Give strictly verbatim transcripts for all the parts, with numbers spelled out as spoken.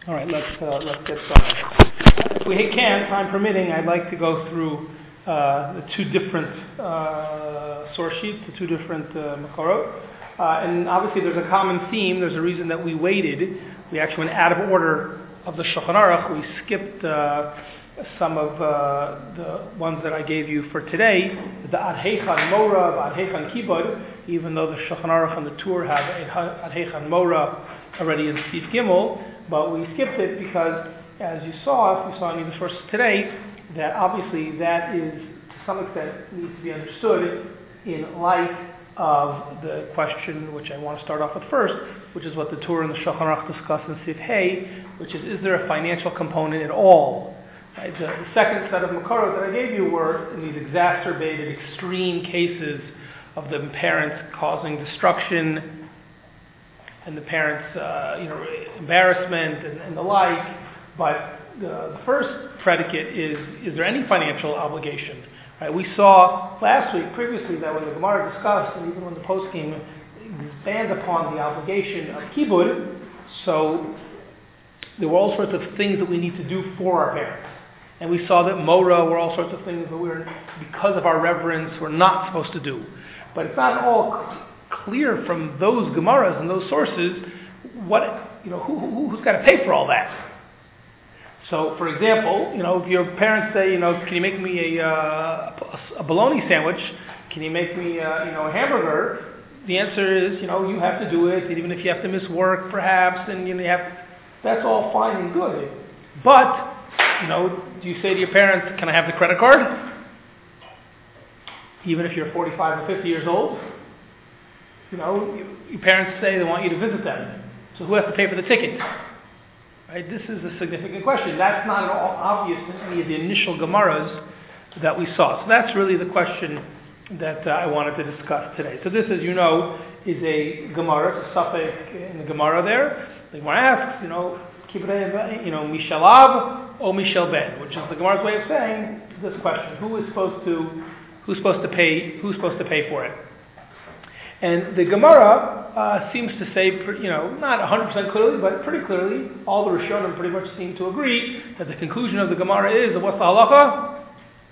All right, let's uh, let's get started. If we can, time permitting, I'd like to go through uh, the two different uh, source sheets, the two different uh, makorot, uh, and obviously there's a common theme. There's a reason that we waited. We actually went out of order of the Shulchan Aruch. We skipped uh, some of uh, the ones that I gave you for today, the Ad Heichan Mora, the Ad Heichan Kibud, even though the Shulchan Aruch and the Tur have Ad Heichan Mora already in Steve Gimel. But we skipped it because, as you saw, if you saw any of the sources today, that obviously that is, to some extent, needs to be understood in light of the question, which I want to start off with first, which is what the Torah and the Shulchan Aruch discuss in Sif Hey, which is, is there a financial component at all? Right? The, the second set of makorot that I gave you were in these exacerbated, extreme cases of the parents causing destruction and the parents, uh, you know, embarrassment and, and the like. But the, the first predicate is, is there any financial obligation? Right? We saw last week, previously, that when the Gemara discussed, and even when the poskim expand upon the obligation of kibud, so there were all sorts of things that we need to do for our parents. And we saw that Mora were all sorts of things that we're, because of our reverence, we're not supposed to do. But it's not all clear from those Gemaras and those sources what, you know, who, who, who's got to pay for all that. So, for example, you know, if your parents say, you know, can you make me a, uh, a bologna sandwich? Can you make me, uh, you know, a hamburger? The answer is, you know, you have to do it, and even if you have to miss work, perhaps, and you know, you have, that's all fine and good. But, you know, do you say to your parents, can I have the credit card? Even if you're forty-five or fifty years old? You know, your parents say they want you to visit them. So who has to pay for the ticket? Right? This is a significant question. That's not at all obvious in any of the initial Gemaras that we saw. So that's really the question that uh, I wanted to discuss today. So this, as you know, is a Gemara, it's a suffix in the Gemara there. The Gemara asks, you know, you know, Mishal Av or Mishal Ben, which is the Gemara's way of saying this question: Who is supposed to, who's supposed to pay, who's supposed to pay for it? And the Gemara uh, seems to say, you know, not one hundred percent clearly, but pretty clearly, all the Rishonim pretty much seem to agree that the conclusion of the Gemara is, what's the halacha?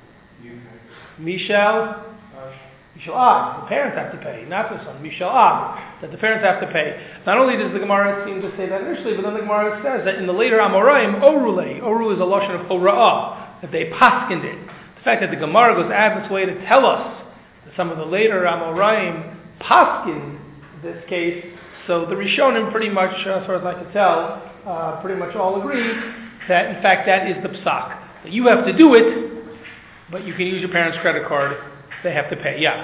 Mishal, Mishal Av, the parents have to pay, not the son. Mishal Av, that the parents have to pay. Not only does the Gemara seem to say that initially, but then the Gemara says that in the later Amoraim, Orule, Oru is a lashon of Hora'ah, that they paskined it. The fact that the Gemara goes out of its way to tell us that some of the later Amoraim paskin this case, so the Rishonim pretty much, uh, as far as I can tell, uh, pretty much all agree that in fact that is the psak. That you have to do it, but you can use your parents' credit card. They have to pay. Yeah.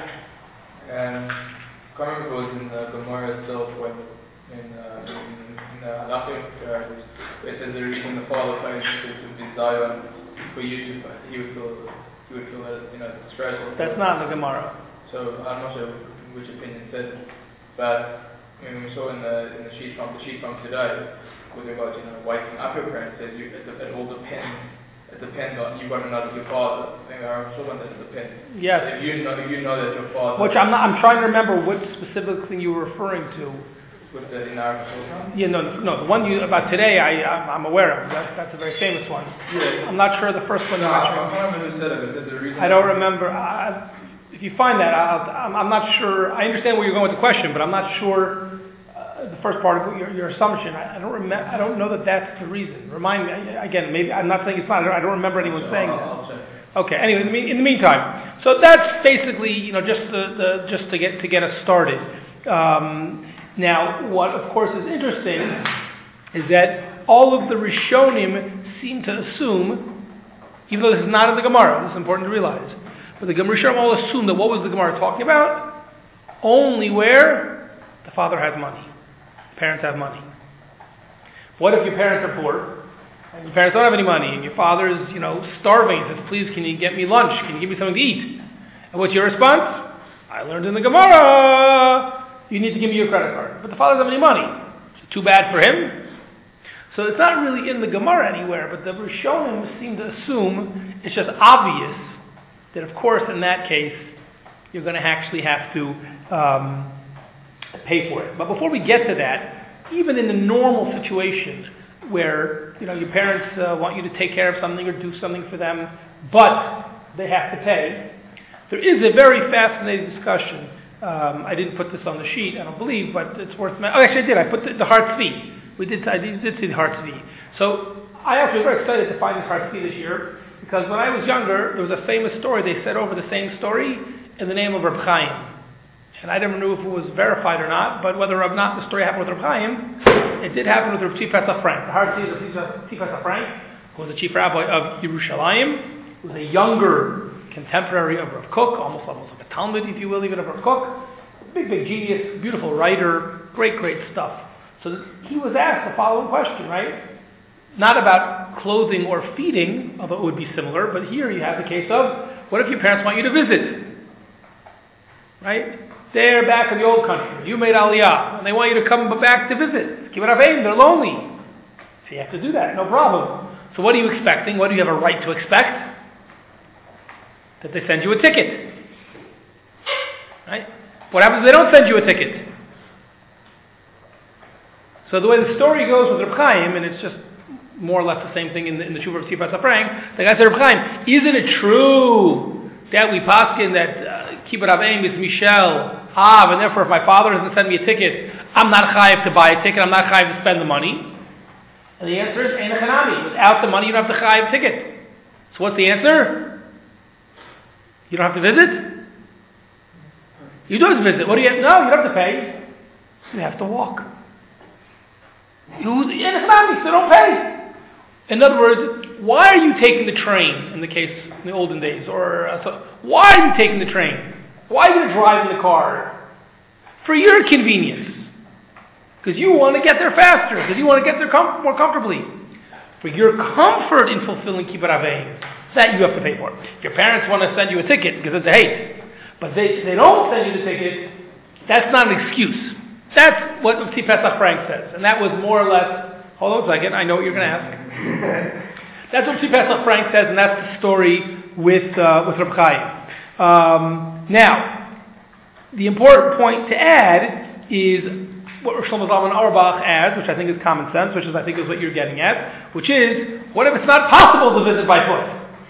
And I can't remember if it was in the Gemara itself when in uh, in, in the Halakhic, uh, it says the reason the father pays to, to desire for you to he would feel he would feel that, you know, stressful. That's not in the Gemara. So I'm not sure which opinion said, but I mean, we saw in the in the sheet from the sheet from today with regard to, you know, waking up your parents, says you, it, it all depends. It depends on you got to know that your father. I think I'm sure that it depends. Yes. If you know, if you know that your father. Which I'm not, I'm trying to remember what specific thing you were referring to. With the in our Yeah, no, no, the one you about today, I I'm, I'm aware of. That's that's a very famous one. Yeah. I'm not sure the first one. No, I don't remember who said it. But the reason I don't remember. I, if you find that, I'll, I'm, I'm not sure. I understand where you're going with the question, but I'm not sure uh, the first part of your, your assumption. I, I don't remember. I don't know that that's the reason. Remind me again. Maybe I'm not saying it's not. I don't remember anyone saying that. Okay. Anyway, in the, in the meantime, so that's basically, you know, just the, the just to get to get us started. Um, now, what of course is interesting is that all of the Rishonim seem to assume, even though this is not in the Gemara, this is important to realize. But the Rishonim all assume that what was the Gemara talking about? Only where the father has money. The parents have money. What if your parents are poor, and your parents don't have any money, and your father is, you know, starving? He says, please, can you get me lunch? Can you give me something to eat? And what's your response? I learned in the Gemara, you need to give me your credit card. But the father doesn't have any money. So too bad for him. So it's not really in the Gemara anywhere, but the Rishonim seem to assume it's just obvious that, of course, in that case, you're going to actually have to um, pay for it. But before we get to that, even in the normal situation, where you know your parents uh, want you to take care of something or do something for them, but they have to pay. There is a very fascinating discussion. Um, I didn't put this on the sheet, I don't believe, but it's worth. Oh, actually, I did. I put the, the Hartzvi. We did. I did, did see the Hartzvi. So I actually was very excited to find this Hartzvi this year because when I was younger, there was a famous story. They said over the same story in the name of Reb Chaim. And I never knew if it was verified or not, but whether or not the story happened with Reb Chaim, it did happen with Reb Tzvi Pesach Frank. The Hartzvi of Reb Tzvi Pesach Frank, who was the chief rabbi of Yerushalayim, who was a younger contemporary of Rav Kook, almost almost like a Talmud, if you will, even of Rav Kook. Big, big genius, beautiful writer, great, great stuff. So he was asked the following question, right? Not about clothing or feeding, although it would be similar, but here you have the case of, what if your parents want you to visit? Right? They're back in the old country. You made Aliyah, and they want you to come back to visit. Kibbutz Aveim, they're lonely. So you have to do that, no problem. So what are you expecting? What do you have a right to expect? That they send you a ticket. Right? What happens if they don't send you a ticket? So the way the story goes with Reb Chaim, and it's just more or less the same thing in the, in the Shuvah of Tzvi Pesach Frank, the guy said, Reb Chaim, isn't it true that we paskin that uh, Kibbutz Aveim is Michel, Av, and therefore if my father doesn't send me a ticket, I'm not chayiv to buy a ticket, I'm not chayiv to spend the money? And the answer is, Ein Chanami. Without the money, you don't have to chayiv ticket. So what's the answer? You don't have to visit? You do have to visit. What do you have? No, you don't have to pay. You have to walk. You, Ein Chanami, so don't pay. In other words, why are you taking the train, in the case, in the olden days, or uh, so, why are you taking the train? Why are you going to drive in the car? For your convenience. Because you want to get there faster, because you want to get there com- more comfortably. For your comfort in fulfilling Kibbutz Aveim, that you have to pay for. If your parents want to send you a ticket, because it's a hate, but they, they don't send you the ticket, that's not an excuse. That's what Tzvi Pesach Frank says. And that was more or less, hold on a second, I know what you're going to ask. That's what Tzvi Pesach Frank says, and that's the story with, uh, with Reb Chaim. Um, now, the important point to add is what Rosh Shlomo Zalman Auerbach adds, which I think is common sense, which is I think is what you're getting at, which is, what if it's not possible to visit by foot?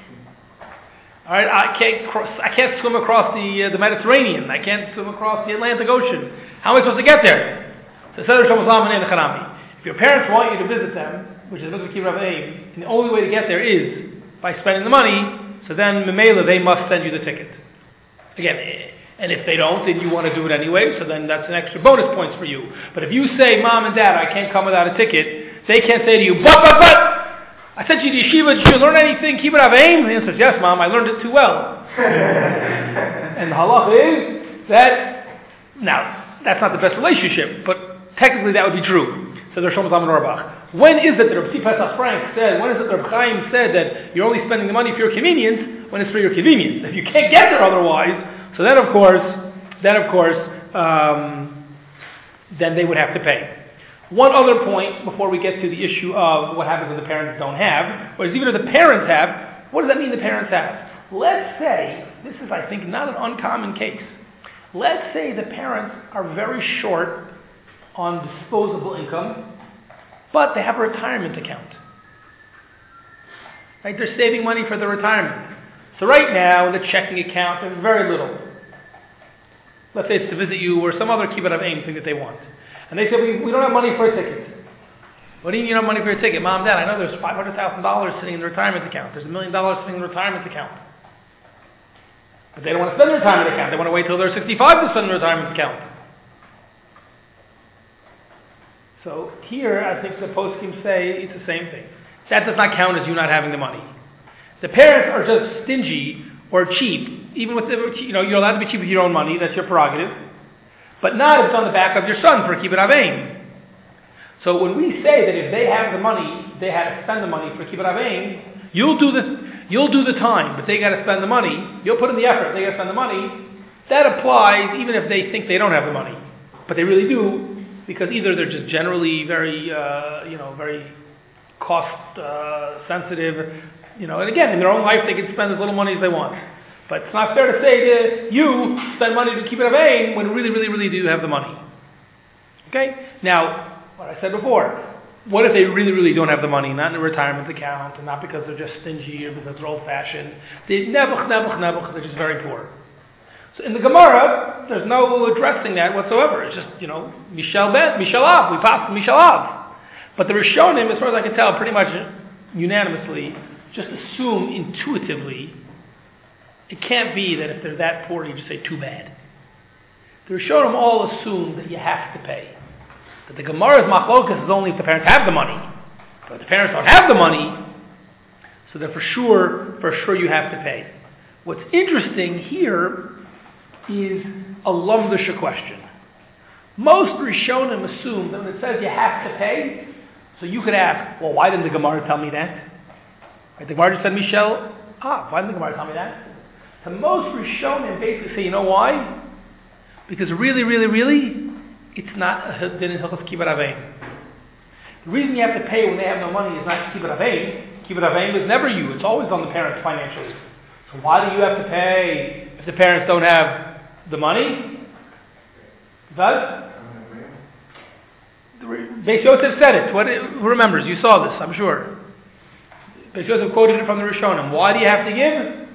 All right, I can't cross, I can't swim across the uh, the Mediterranean. I can't swim across the Atlantic Ocean. How am I supposed to get there? So says Rosh Shlomo Zalman in the Chanami. If your parents want you to visit them, which is Mitzvah Kibbutz Aveim, and the only way to get there is by spending the money, so then Memela, they must send you the ticket. Again, and if they don't, then you want to do it anyway, so then that's an extra bonus points for you. But if you say, Mom and Dad, I can't come without a ticket, they can't say to you, but, but, but, I sent you to yeshiva, did you learn anything, Kibbutz Aveim? And the answer is, yes, Mom, I learned it too well. And the halacha is that, now, that's not the best relationship, but technically that would be true. So there's Shlomo Zalman Auerbach. When is it that Reb Tzvi Pesach Frank said, when is it that Reb Chaim said that you're only spending the money for your convenience, when it's for your convenience? If you can't get there otherwise, so then of course, then of course, um, then they would have to pay. One other point before we get to the issue of what happens if the parents don't have, or even if the parents have, what does that mean the parents have? Let's say, this is I think not an uncommon case, let's say the parents are very short on disposable income, but they have a retirement account. Right? They're saving money for their retirement. So right now, in the checking account, there's very little. Let's say it's to visit you or some other Kibbutz Aveim thing that they want. And they say, we, we don't have money for a ticket. What do you mean you don't have money for a ticket? Mom, Dad, I know there's five hundred thousand dollars sitting in the retirement account. There's a million dollars sitting in the retirement account. But they don't want to spend the retirement account. They want to wait till they're sixty-five to spend the retirement account. So here, I think the poskim say it's the same thing. That does not count as you not having the money. The parents are just stingy or cheap. Even with the, you know, you're allowed to be cheap with your own money. That's your prerogative. But not if it's on the back of your son for Kibbutz Aveim. So when we say that if they have the money, they have to spend the money for Kibbutz Aveim, you'll do the you'll do the time, but they got to spend the money. You'll put in the effort. They got to spend the money. That applies even if they think they don't have the money, but they really do. Because either they're just generally very, uh, you know, very cost uh, sensitive, you know, and again, in their own life they can spend as little money as they want. But it's not fair to say to you, spend money to keep it Aveim when really, really, really do have the money. Okay? Now, what I said before, what if they really, really don't have the money, not in a retirement account, and not because they're just stingy or because they're old-fashioned. They nebuch, nebuch, nebuch, they're just very poor. So in the Gemara, there's no addressing that whatsoever. It's just, you know, Mishal Bet, Mishal Av, we pass Mishal Av. But the Rishonim, as far as I can tell, pretty much unanimously, just assume intuitively, it can't be that if they're that poor, you just say, too bad. The Rishonim all assume that you have to pay. That the Gemara's machlokas is only if the parents have the money. But if the parents don't have the money, so that for sure, for sure you have to pay. What's interesting here is a lumdisha question. Most Rishonim assume that when it says you have to pay, so you could ask, well, why didn't the Gemara tell me that? Right, the Gemara just said, Michel, ah, why didn't the Gemara tell me that? So most Rishonim basically say, you know why? Because really, really, really, it's not a din in Hilchos Kibbut Aveim. The reason you have to pay when they have no money is not Kibbut Aveim. Kibbut Aveim is never you. It's always on the parents financially. So why do you have to pay if the parents don't have the money? Does? Beis Yosef said it. What, who remembers? You saw this, I'm sure. Beis Yosef quoted it from the Rishonim. Why do you have to give?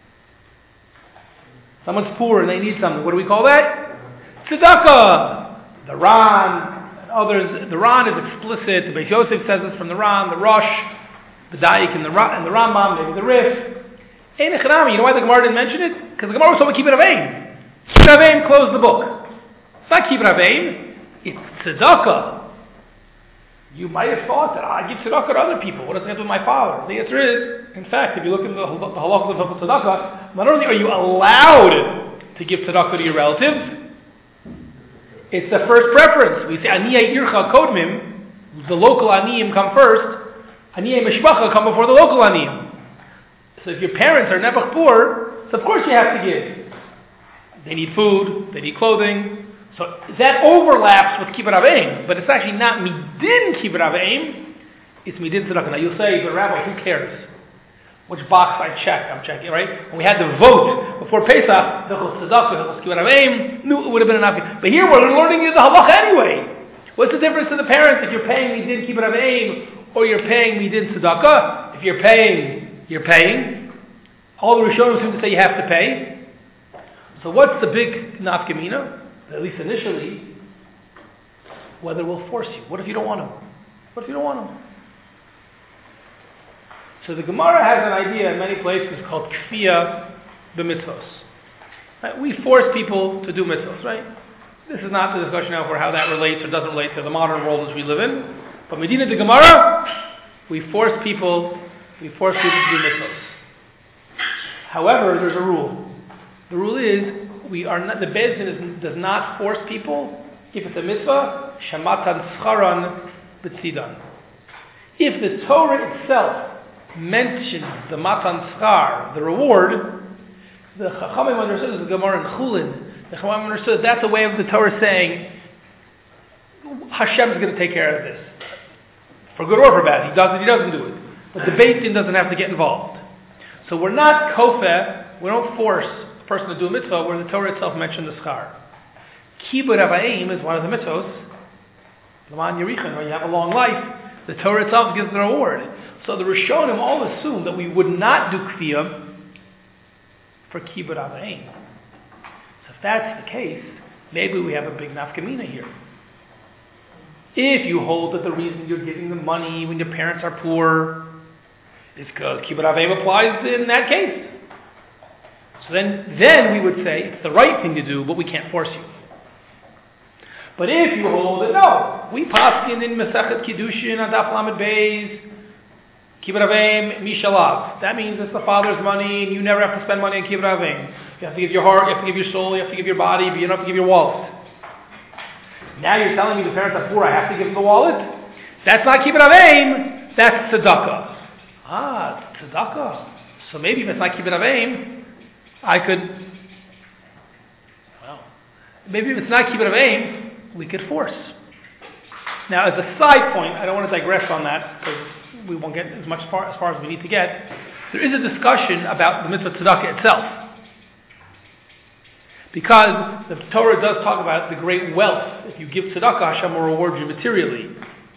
Someone's poor and they need something. What do we call that? Tzedakah. The Ran and others. The Ran is explicit. The Beis Yosef says this from the Ran, the Rosh, the Daik, and the Ra- and the Rambam, maybe the Rif. Ein echanami. You know why the Gemara didn't mention it? Because the Gemara was talking about Kibbut Aveim. Kibbut Aveim closed the book. It's not Kibbut Aveim. It's tzedakah. You might have thought that oh, I give tzedakah to other people. What does it have to do with my father? The answer is, in fact, if you look at the, the halachas of tzedakah, not only are you allowed to give tzedakah to your relatives, it's the first preference. We say aniyah ircha kodmim. The local aniyim come first. Aniyah mishpacha come before the local aniyim. So if your parents are nebuch poor, so of course you have to give. They need food. They need clothing. So that overlaps with Kibbut Aveim, but it's actually not midin Kibbut Aveim, it's midin tzedakah. Now you'll say, but Rabbi, who cares? Which box I check? I'm checking, right? When we had the vote before Pesach, the tzedakah, the Kibbut Aveim, knew it would have been enough. But here we're learning the halacha anyway. What's the difference to the parents if you're paying midin Kibbut Aveim or you're paying midin tzedakah? If you're paying, you're paying. All the Rishonim seem to say you have to pay. So what's the big nafkamina? At least initially, whether we'll force you. What if you don't want them? What if you don't want them? So the Gemara has an idea in many places called kfiyah b'mitzvos. Right? We force people to do mitzvos, right? This is not the discussion now for how that relates or doesn't relate to the modern world as we live in. But Medina de Gemara, we force people, we force people to do mitzvos. However, there's a rule. The rule is, we are not, the Beis Din does not force people. If it's a mitzvah, shamatan scharan b'tzidan. If the Torah itself mentions the matan schar, the reward, the Chachamim understood, the Gemara in Chulin, the Chachamim understood that's a way of the Torah saying, Hashem is going to take care of this. For good or for bad. He does it, he doesn't do it. But the Beis Din doesn't have to get involved. So we're not kofeh, we don't force person to do a mitzvah where the Torah itself mentioned the schar. Kibbut Aveim is one of the mitzvahs. L'man Yerichon, when you have a long life, the Torah itself gives the reward. So the Rishonim all assume that we would not do kfiyah for Kibbut Aveim. So if that's the case, maybe we have a big nafkamina here. If you hold that the reason you're giving them money when your parents are poor is because Kibbut Aveim applies in that case. So then, then we would say it's the right thing to do, but we can't force you. But if you hold it, no, we paskin in Masechet Kiddushin Adaf Lamed Beis Kibbut Aveim Mishalav. That means it's the father's money, and you never have to spend money on Kibbut Aveim. You have to give your heart, you have to give your soul, you have to give your body, but you don't have to give your wallet. Now you're telling me the parents are poor, I have to give them the wallet? That's not Kibbut Aveim, that's tzedakah. Ah, tzedakah. So maybe if it's not Kibbut Aveim, I could, well, maybe if it's not Kibbut Aveim, we could force. Now, as a side point, I don't want to digress on that because we won't get as much far, as far as we need to get. There is a discussion about the mitzvah tzedakah itself. Because the Torah does talk about the great wealth. If you give tzedakah, Hashem will reward you materially.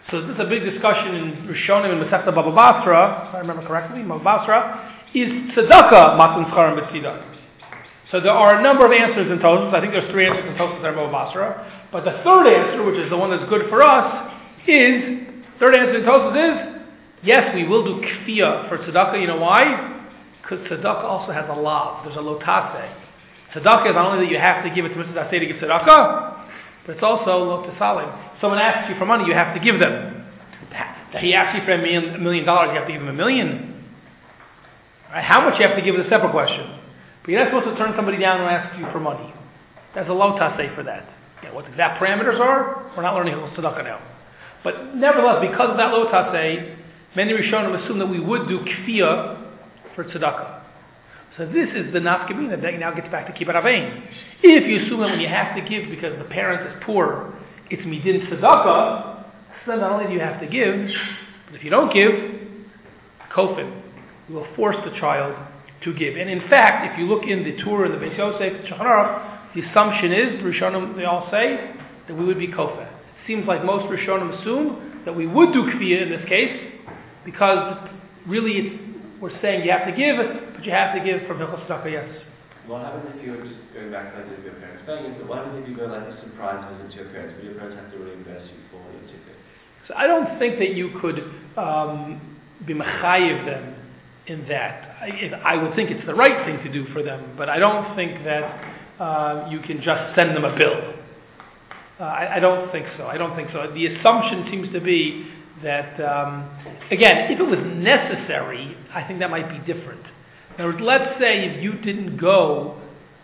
So this is a big discussion in Rishonim and Masechta Baba Basra, if I remember correctly, Baba Basra, is tzedakah matan scharim b'tzida. So there are a number of answers in Tosfos. I think there's three answers in Tosfos and Baba Basra. But the third answer, which is the one that's good for us, is, third answer in Tosfos is, yes, we will do kfiyah for tzedakah. You know why? Because tzedakah also has a lav. There's a lotase. Tzedakah is not only that you have to give it to Mitzvah to give tzedakah, but it's also lotasalim. Someone asks you for money, you have to give them. He asks you for a million, a million dollars, you have to give him a million. Right? How much you have to give is a separate question. But you're not supposed to turn somebody down and ask you for money. There's a lotase for that. Yeah, what the exact parameters are, we're not learning tzedakah now. But nevertheless, because of that lotase, many Rishonim assume that we would do kfiyah for tzedakah. So this is the nafkamina that now gets back to kibbut avein. If you assume that when you have to give because the parent is poor, it's midin tzedakah, so then not only do you have to give, but if you don't give, kofin, you will force the child to give. And in fact, if you look in the Torah and the Beis Yosef, the Shulchan Aruch, the assumption is, Rishonim, they all say, that we would be kofin. It seems like most Rishonim assume that we would do kfiyah in this case, because really it's, we're saying you have to give, but you have to give from Hilchos Tzedakah, yes. What happens if you're just going back to the idea of your parents paying? What happens if you go like a surprise visit to your parents, but your parents have to reimburse you for your ticket? So I don't think that you could um, be mechayev them in that. I, if, I would think it's the right thing to do for them, but I don't think that uh, you can just send them a bill. Uh, I, I don't think so. I don't think so. The assumption seems to be that, um, again, if it was necessary, I think that might be different. In other words, let's say if you didn't go,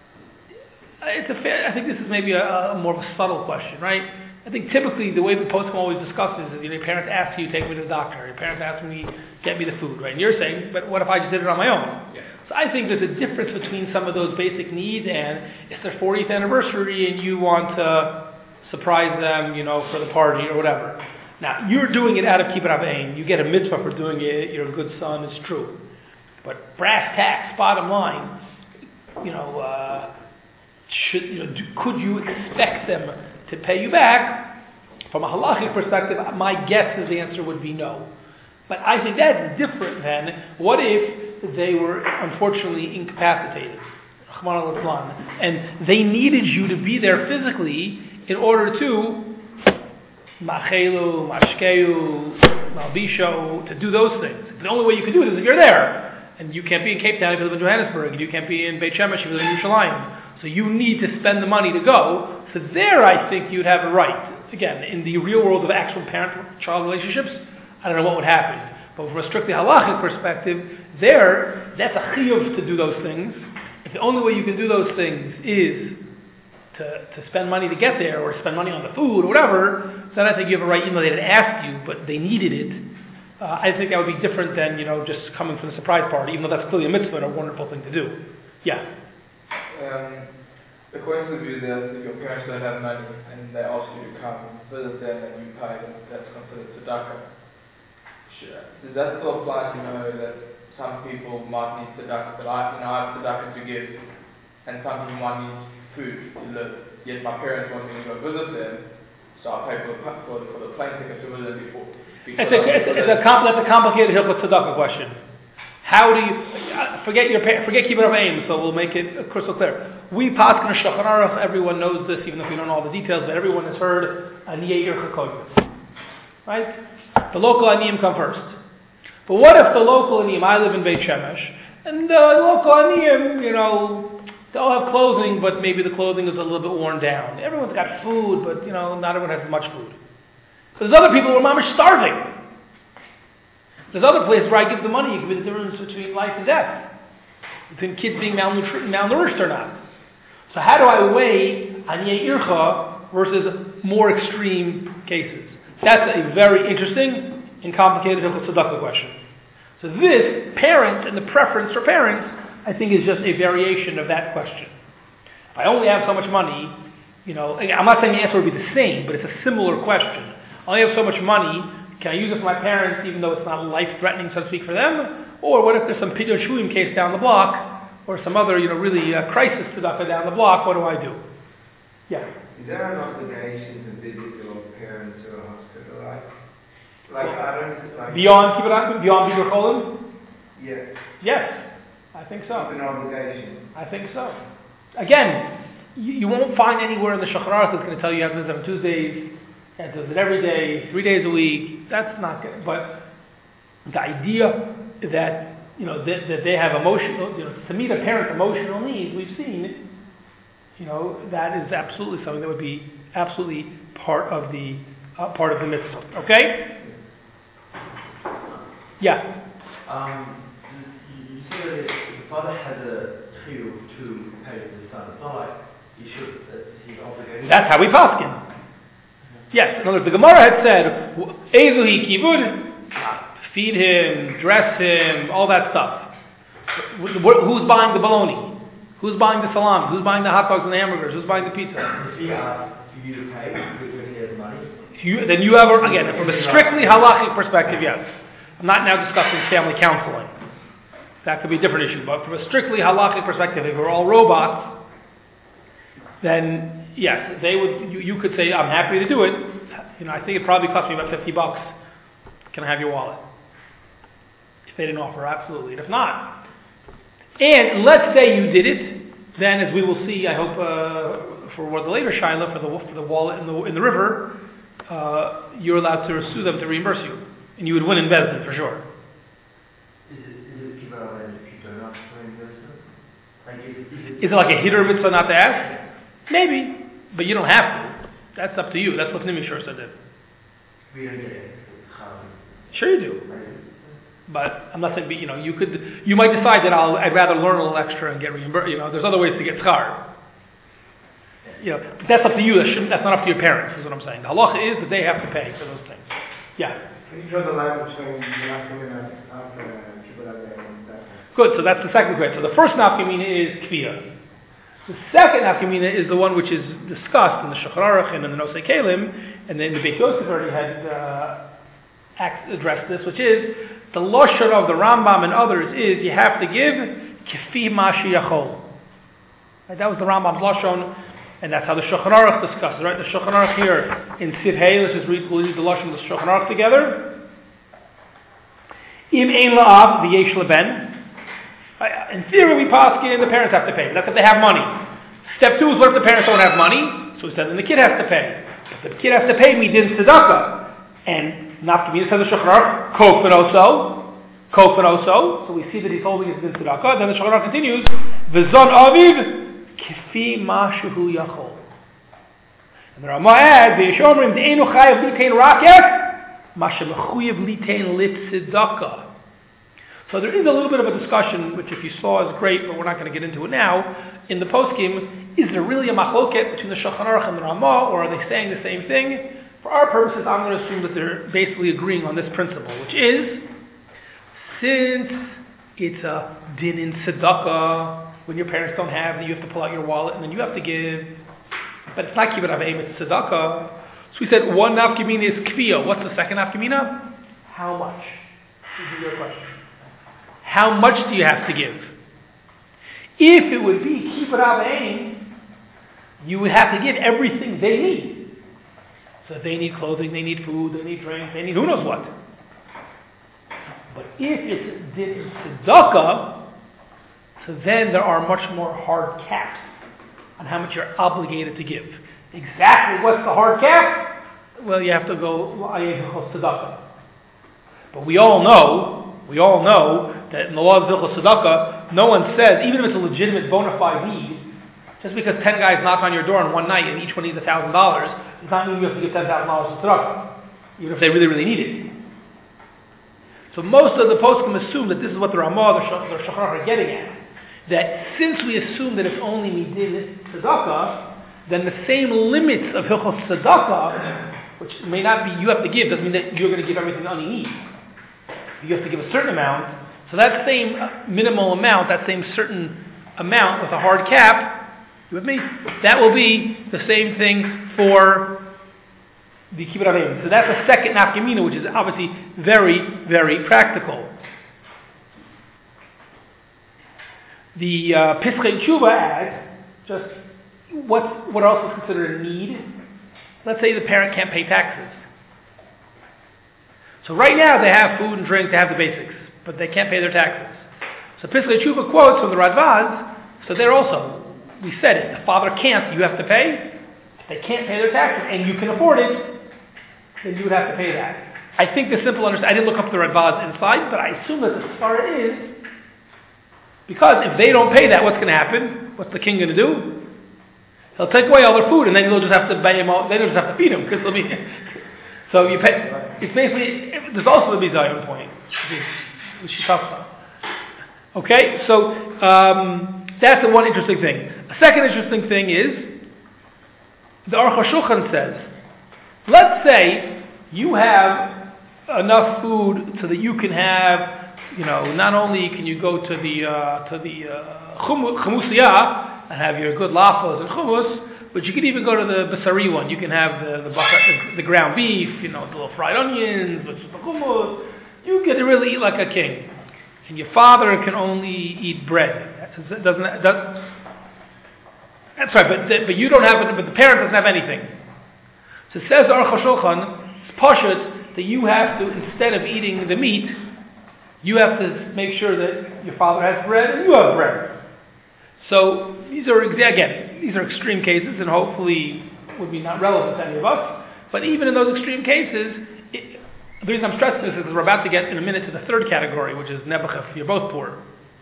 it's a fair, I think this is maybe a, a more of a subtle question, right? I think typically the way the postscript always discusses is, you know, your parents ask you, take me to the doctor, your parents ask me, get me the food, right? And you're saying, but what if I just did it on my own? Yeah. So I think there's a difference between some of those basic needs and it's their fortieth anniversary and you want to surprise them, you know, for the party or whatever. Now, you're doing it out of kibbut avein. You get a mitzvah for doing it. You're a good son. It's true. But brass tacks, bottom line, you know, uh, should, you know, do, could you expect them to pay you back? From a halachic perspective, my guess is the answer would be no. But I think that's different than what if they were unfortunately incapacitated, and they needed you to be there physically in order to machelu, mashkeu, malbisho, to do those things. The only way you can do it is if you're there. And you can't be in Cape Town if you live in Johannesburg, and you can't be in Beit Shemesh if you live in Yerushalayim. So you need to spend the money to go. So there I think you'd have a right. Again, in the real world of actual parent-child relationships, I don't know what would happen. But from a strictly halachic perspective, there, that's a chiyuv to do those things. If the only way you can do those things is to, to spend money to get there, or spend money on the food, or whatever, then I think you have a right, even though they didn't ask you, but they needed it. Uh, I think that would be different than, you know, just coming from the surprise party, even though that's clearly a mitzvah and a wonderful thing to do. Yeah? Um, according to the view that if your parents don't have money and they ask you to come visit them and you pay them, that's considered tzedakah. Sure. Does that still apply to, you know, that some people might need tzedakah, but I, you know, I have tzedakah to give, and some people might need food to live, yet my parents want me to go visit them, so I pay for the, for the, for the plane ticket to visit them before. It's a, it's, it's a compl- that's a complicated Hilchot Tzedakah question. How do you uh, forget your forget kibbut avein? So we'll make it crystal clear. We paskin Shulchan Aruch. Everyone knows this, even if we don't know all the details. But everyone has heard Aniyei Ir Chakoyim. Right? The local aniyim come first. But what if the local aniyim? I live in Beit Shemesh, and the local aniyim, you know, they all have clothing, but maybe the clothing is a little bit worn down. Everyone's got food, but you know, not everyone has much food. There's other people who are mamish starving. There's other places where I give the money. You can be the difference between life and death, between kids being malnourished, malnourished or not. So how do I weigh Aniyei Ircha versus more extreme cases? That's a very interesting and complicated Hilchot Tzedakah question. So this parent and the preference for parents, I think, is just a variation of that question. If I only have so much money, you know, I'm not saying the answer would be the same, but it's a similar question. I only have so much money, can I use it for my parents even though it's not life-threatening, so to speak, for them? Or what if there's some Pidyon Shulim case down the block, or some other, you know, really uh, crisis tzedakah down the block, what do I do? Yeah? Is there an obligation to visit your parents or hospital? Like, Like Aaron, like Beyond Kibbutz Achim, beyond Bidur Cholim? Yes. Yes, I think so. It's an obligation. I think so. Again, you, you won't find anywhere in the Shulchan Aruch that's going to tell you you have to do it on Tuesdays, you have to do it every day, three days a week. That's not good. But the idea that you know that, that they have emotional, you know, to meet a parent's emotional needs, we've seen, you know, that is absolutely something that would be absolutely part of the uh, part of the mitzvah. Okay? Yeah. Um, you, you said that if the father has a chiyuv to pay to the son, it's not like he should, uh, he's obligated. That's how we paskin. Yes. In other words, the Gemara had said, "Ezu hi kivud." Feed him, dress him, all that stuff. Who's buying the bologna? Who's buying the salami? Who's buying the hot dogs and the hamburgers? Who's buying the pizza? If he asks for you to pay when he has money. You, then you have, a, again, from a strictly halachic perspective, yes. I'm not now discussing family counseling. That could be a different issue. But from a strictly halachic perspective, if we're all robots, then yes, they would. You, you could say, "I'm happy to do it." You know, I think it probably cost me about fifty bucks. Can I have your wallet? If they didn't offer, absolutely. And if not, and let's say you did it, then as we will see, I hope uh, for what the later Shiloh for the for the wallet in the in the river, uh, you're allowed to sue them to reimburse you, and you would win in Bezdin for sure. Is it is it given away if you don't ask for reimbursement? Like is, is, it, Is it like a hitter mitzvah not to ask? Maybe, but you don't have to. That's up to you. That's what Nimi Shursa did. we don't get it. Sure you do. But I'm not saying, you know, you could, you might decide that I'll, I'd rather learn a little extra and get reimbursed. You know, there's other ways to get schar. You know, but that's up to you. That shouldn't, that's not up to your parents, is what I'm saying. The halacha is that they have to pay for those things. Yeah. Can you draw the line between the nafkamina after Kibbutz and that? Good. So that's the second grade. So the first nafkamina is kfiyah. The second nafkamina is the one which is discussed in the Shulchan Aruch and in the Nosei Kelim, and then the Beit Yosef already had uh, addressed this, which is the lashon of the Rambam and others is you have to give kifi mashi yachol. Right, that was the Rambam's lashon, and that's how the Shulchan Aruch discusses. Right, the Shulchan Aruch here in Siv Hey, let's just read, we'll read the lashon of the Shulchan Aruch together. Im ein la'av v'yesh leben. In theory, we paskin, the parents have to pay. That's if they have money. Step two is what if the parents don't have money? So he said, then the kid has to pay. If the kid has to pay me, din tzedakah. And nafkamina says the Shulchan Aruch, kofen oso, kofen oso. So we see that he's holding his din tzedakah. Then the Shulchan Aruch continues, v'zon aviv kifi ma shehu yachol. And the Ramah adds, v'yeshomrim de'enu chayav litein raket, ma shemechuyev litein lit tzedakah. So there is a little bit of a discussion, which if you saw is great, but we're not going to get into it now. In the poskim, is there really a machloket between the Shulchan Aruch and the Ramah, or are they saying the same thing? For our purposes, I'm going to assume that they're basically agreeing on this principle, which is, since it's a din in tzedakah, when your parents don't have, then you have to pull out your wallet and then you have to give. But it's not kibbutz avim, it's tzedakah. So we said one nafkamina is kviya. What's the second nafkamina? How much? This is your question. How much do you have to give? If it would be kibbutz avim, you would have to give everything they need. So they need clothing, they need food, they need drink, they need who knows what. But if it's din tzedakah, so then there are much more hard caps on how much you're obligated to give. Exactly what's the hard cap? Well, you have to go la'ayeh tzedakah. But we all know, we all know that in the law of Zilchos Tzedakah, no one says, even if it's a legitimate bona fide need, just because ten guys knock on your door in one night and each one needs a thousand dollars, does not mean you have to give ten thousand dollars to tzedakah, even if they really, really need it. So most of the poskim assume that this is what the Ramah, the Shulchan Aruch are getting at. That since we assume that it's only midin tzedakah, then the same limits of Hilchos Tzedakah, which may not be you have to give, doesn't mean that you're going to give everything that you need. You have to give a certain amount. So that same minimal amount, that same certain amount with a hard cap, you with me? That will be the same thing for the kibbutz avim. So that's a second nafkamina, which is obviously very, very practical. The uh, Pischei Tshuva adds just what what else is considered a need. Let's say the parent can't pay taxes. So right now they have food and drink, they have the basics, but they can't pay their taxes. So Piskei Tshuva quotes from the Radvaz, so they're also, we said it, the father can't, you have to pay. If they can't pay their taxes and you can afford it, then you would have to pay that. I think the simple understanding, I didn't look up the Radvaz inside, but I assume that the Svara is, because if they don't pay that, what's going to happen? What's the king going to do? He'll take away all their food, and then you'll just have to pay him all, then you'll just have to feed him, because be, so you pay, it's basically, there's also the Bizayon point, which she talks about. Okay, so um, that's the one interesting thing. A second interesting thing is, the Aruch HaShulchan says, let's say you have enough food so that you can have, you know, not only can you go to the uh, to the uh, Chumusiyah and have your good lafos and hummus, but you can even go to the Basari one. You can have the the, the, the ground beef, you know, the little fried onions, with the hummus. You get to really eat like a king. And your father can only eat bread. That's, doesn't that, that, that's right, but the, but you don't have it. But the parent doesn't have anything. So it says Aruch HaShulchan, it's pashut that you have to, instead of eating the meat, you have to make sure that your father has bread and you have bread. So these are, again, these are extreme cases and hopefully would be not relevant to any of us. But even in those extreme cases, it, the reason I'm stressing this is we're about to get in a minute to the third category, which is nebuchadnezzar. You're both poor.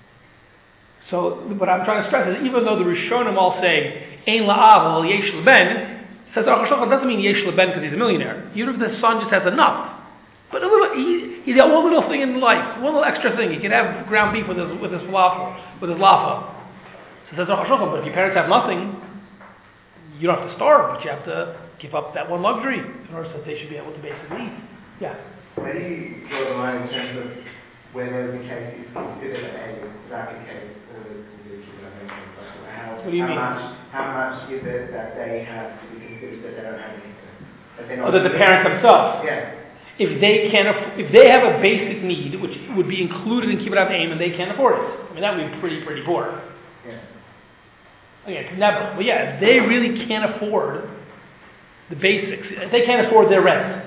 So what I'm trying to stress is even though the Rishonim all say, Ein la'av yesh leben, says Aruch HaShulchan doesn't mean yesh leben because he's a millionaire. Even if the son just has enough. But a little, he, he's got one little thing in life, one little extra thing. He can have ground beef with his with his falafel, with his lafa. So says Aruch HaShulchan, but if your parents have nothing, you don't have to starve, but you have to give up that one luxury in order so that they should be able to basically eat. Yeah. Where do you draw the line in terms of whether the case is considered a Zaka case or the how, what do you how mean? Much, how much is it that they have to be considered that they don't have anything? That they're not Or that the parents themselves. Yeah. If they can, aff- if they have a basic need, which would be included in Kibbutz Aim, and they can't afford it, I mean that would be pretty, pretty poor. Yeah. Again, it's never. But yeah, if they really can't afford the basics, if they can't afford their rent,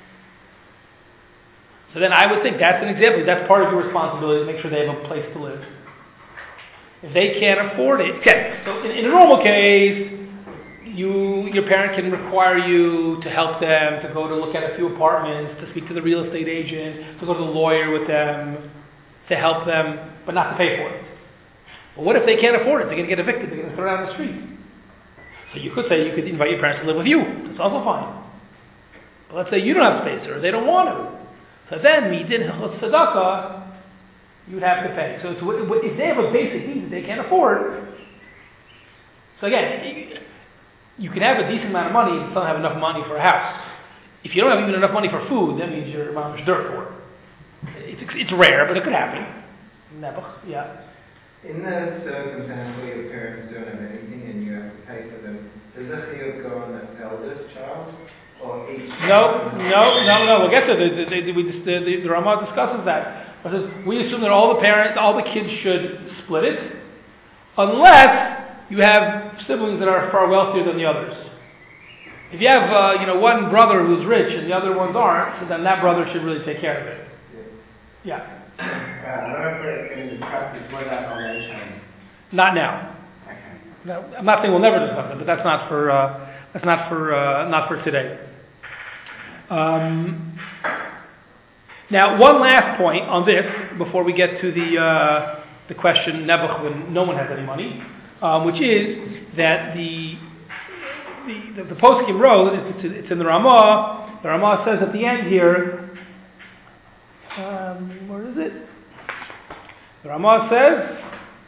so then I would think that's an example. That's part of your responsibility to make sure they have a place to live. If they can't afford it, okay. So in, in a normal case, you your parent can require you to help them, to go to look at a few apartments, to speak to the real estate agent, to go to the lawyer with them, to help them, but not to pay for it. Well, what if they can't afford it? They're going to get evicted. They're going to throw it out on the street. So you could say you could invite your parents to live with you. That's also fine. But let's say you don't have space or they don't want to. So then, midin hilchos tzedakah, you'd have to pay. So it's, if they have a basic need that they can't afford, so again, you can have a decent amount of money and still don't have enough money for a house. If you don't have even enough money for food, that means your mom is dirt poor. It's, it's rare, but it could happen. Nebuch, yeah. In the circumstance where your parents don't have anything and you have to pay for them, does the chiyuv go on the eldest child? Or each No, no, no, no. We'll get to the the, the, the, the, the Ramah discusses that. It says, we assume that all the parents, all the kids should split it, unless you have siblings that are far wealthier than the others. If you have, uh, you know, one brother who's rich and the other ones aren't, so then that brother should really take care of it. Yeah. Uh, I don't know if in the practice where that may change. Not now. Okay. No, I'm not saying we'll never discuss it, but that's not for uh, that's not for uh, not for today. Um, now, one last point on this before we get to the uh, the question Nebuch when no one has any money, um, which is that the the the, the poskim wrote it's, it's in the Ramah. The Ramah says at the end here. Um, where is it? The Ramah says.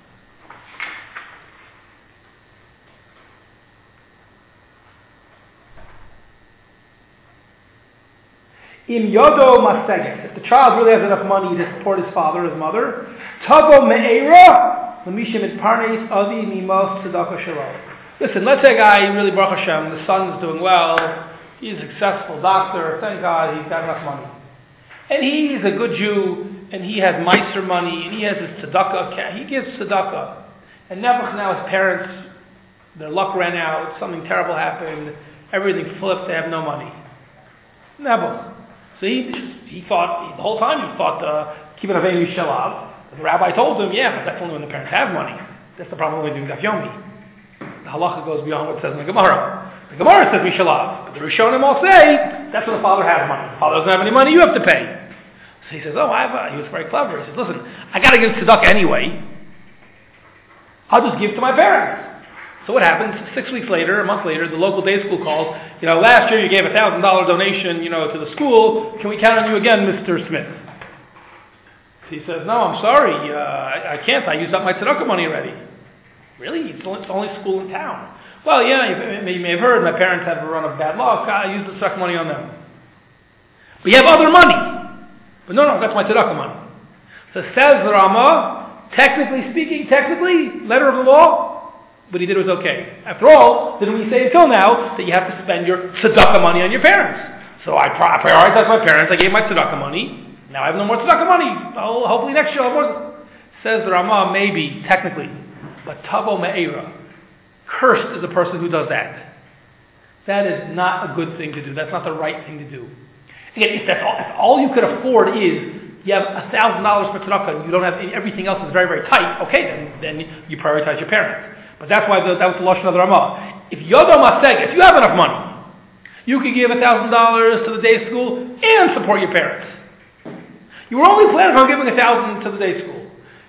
Im yodo maseges. If the child really has enough money to support his father or his mother, tago me'era l'mishim et parnes avi mimos tzedakah shelo. Listen, let's say a guy really Baruch Hashem, the son's doing well, he's a successful doctor, thank God he's got enough money, and he's a good Jew, and he has meiser money, and he has his tzedakah. He gives tzedakah, and Nebuch now his parents, their luck ran out, something terrible happened, everything flipped, they have no money. Nebuch. So he he thought, the whole time he thought, Kibbutz Avinu Shalav. The rabbi told him, yeah, but that's only when the parents have money. That's the problem when we do Daf Yomi. The halacha goes beyond what it says in the Gemara. The Gemara says Mishalav, but the Rishonim all say, that's when the father has money. The father doesn't have any money, you have to pay. So he says, oh, I have a, he was very clever. He says, listen, I got to give tzedakah anyway. I'll just give to my parents. So what happens? Six weeks later, a month later, the local day school calls. You know, last year you gave a thousand dollar donation, you know, to the school. Can we count on you again, Mister Smith? He says, no, I'm sorry, uh, I, I can't. I used up my tzedakah money already. Really? It's the only school in town. Well, yeah, you, you may have heard my parents have a run of bad luck. I used the tzedakah money on them. But you have other money. But no, no, that's my tzedakah money. So says the Rama, technically speaking, technically, letter of the law, what he did was okay. After all, didn't we say until now that you have to spend your tzedakah money on your parents? So I prioritized my parents. I gave my tzedakah money. Now I have no more tzedakah money. I'll, hopefully next year I'll have more. Says the Rama, maybe, technically. But tavo me'era. Cursed is the person who does that. That is not a good thing to do. That's not the right thing to do. Again, if that's all, if all you could afford is you have a thousand dollars for tzedakah and you don't have any, everything else is very, very tight, okay, then, then you prioritize your parents. But that's why the, that was the lashon of the Rama. If yodo maseg, if you have enough money, you could give a thousand dollars to the day school and support your parents. You were only planning on giving a thousand to the day school.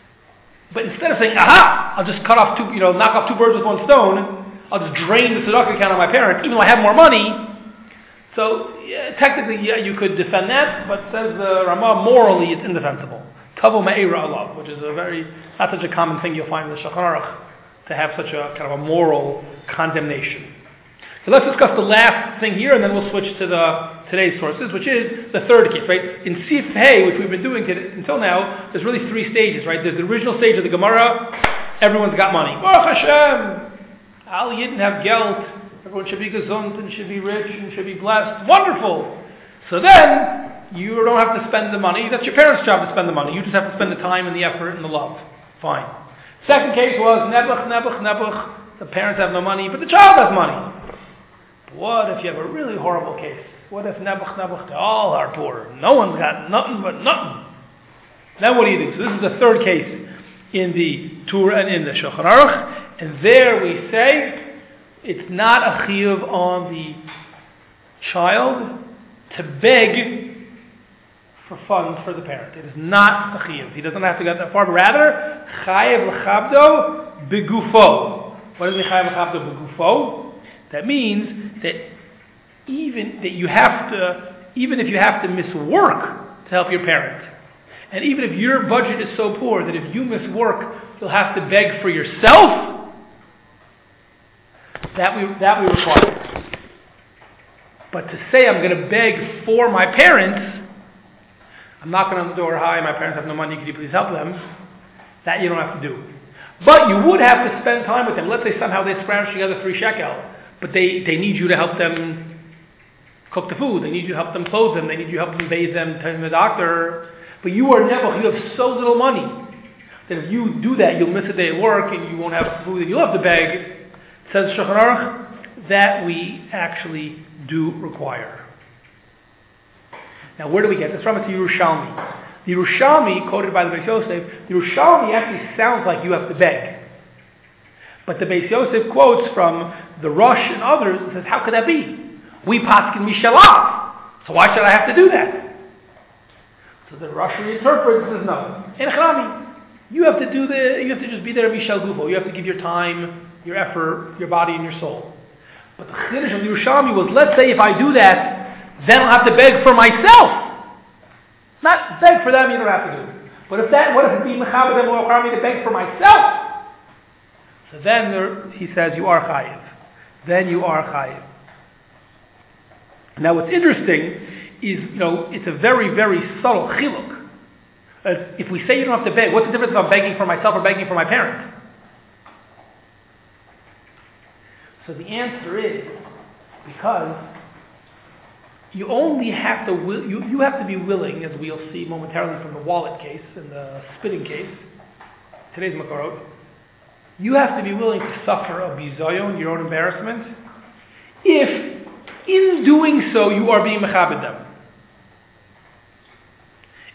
But instead of saying, aha, I'll just cut off two, you know, knock off two birds with one stone, I'll just drain the tzedakah account of my parents, even though I have more money. So, yeah, technically, yeah, you could defend that, but says the Rama, morally it's indefensible. Tavo me'era alav, which is a very, not such a common thing you'll find in the Shulchan Aruch, to have such a kind of a moral condemnation. So let's discuss the last thing here, and then we'll switch to the today's sources, which is the third case, right? In Sif Hey, which we've been doing to, until now, there's really three stages, right? There's the original stage of the Gemara, everyone's got money. Baruch Hashem! Al Yidden have geld, everyone should be gesund and should be rich and should be blessed. Wonderful! So then, you don't have to spend the money, that's your parents' job to spend the money, you just have to spend the time and the effort and the love. Fine. Second case was Nebuch, Nebuch, Nebuch, the parents have no money, but the child has money. What if you have a really horrible case? What if Nebuch, Nebuch, they all are poor? No one's got nothing but nothing. Then what do you do? So this is the third case in the Torah and in the Shulchan Aruch. And there we say it's not a chiyuv on the child to beg for funds for the parent. It is not a chiyuv. He doesn't have to go that far, but rather chayev l'chabdo begufo. What does chayev l'chabdo begufo? That means that even that you have to, even if you have to miss work to help your parent, and even if your budget is so poor that if you miss work, you'll have to beg for yourself, that we that we require. But to say I'm going to beg for my parents, I'm knocking on the door, hi, my parents have no money, could you please help them? That you don't have to do. But you would have to spend time with them. Let's say somehow they scrounge together three shekel. But they, they need you to help them cook the food. They need you to help them clothe them. They need you to help them bathe them, take them to the doctor. But you are never, you have so little money that if you do that, you'll miss a day at work and you won't have food and you'll have to beg. It says Shulchan Aruch that we actually do require. Now where do we get this from? It's the Yerushalmi. The Yerushalmi, quoted by the Beis Yosef, the Yerushalmi actually sounds like you have to beg. But the Beis Yosef quotes from the Rosh and others and says, how could that be? We paskin mishalav. So why should I have to do that? So the Rosh reinterprets and says, no. Enechrami. You have to do the, you have to just be there mishal gufo. You have to give your time, your effort, your body and your soul. But the Chiddush of the Yerushalmi was, let's say if I do that, then I'll have to beg for myself. Not beg for them, you don't have to do it. But if that, what if it be mechabed and will require me to beg for myself? So then there, he says, you are chayiv. Then you are chayiv. Now what's interesting is, you know, it's a very, very subtle chiluk. Uh, if we say you don't have to beg, what's the difference about begging for myself or begging for my parent? So the answer is, because you only have to, will, you, you have to be willing, as we'll see momentarily from the wallet case and the spitting case, today's makarot, you have to be willing to suffer a bizayon, your own embarrassment, if in doing so you are being mechabed them.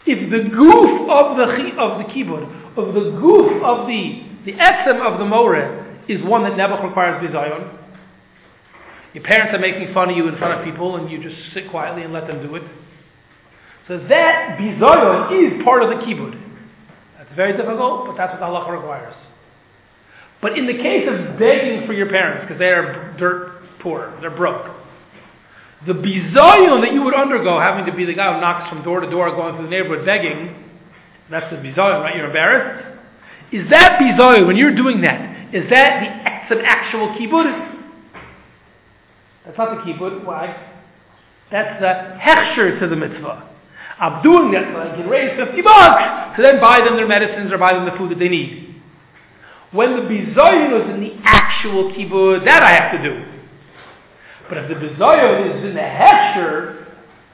If the goof of the chi- of the kibud, of the goof of the the etzem of the moreh is one that never requires bizayon. Your parents are making fun of you in front of people, and you just sit quietly and let them do it. So that bizayon is part of the kibud. That's very difficult, but that's what the halacha requires. But in the case of begging for your parents, because they are dirt poor, they're broke, the bizayon that you would undergo, having to be the guy who knocks from door to door, going through the neighborhood begging, that's the bizayon, right? You're embarrassed. Is that bizayon, when you're doing that, is that the etzem actual kibud? That's not the kibud. Why? That's the hechsher to the mitzvah. I'm doing that so I can raise fifty bucks to then buy them their medicines or buy them the food that they need. When the bizayon is in the actual kibud, that I have to do. But if the bizayon is in the hechsher,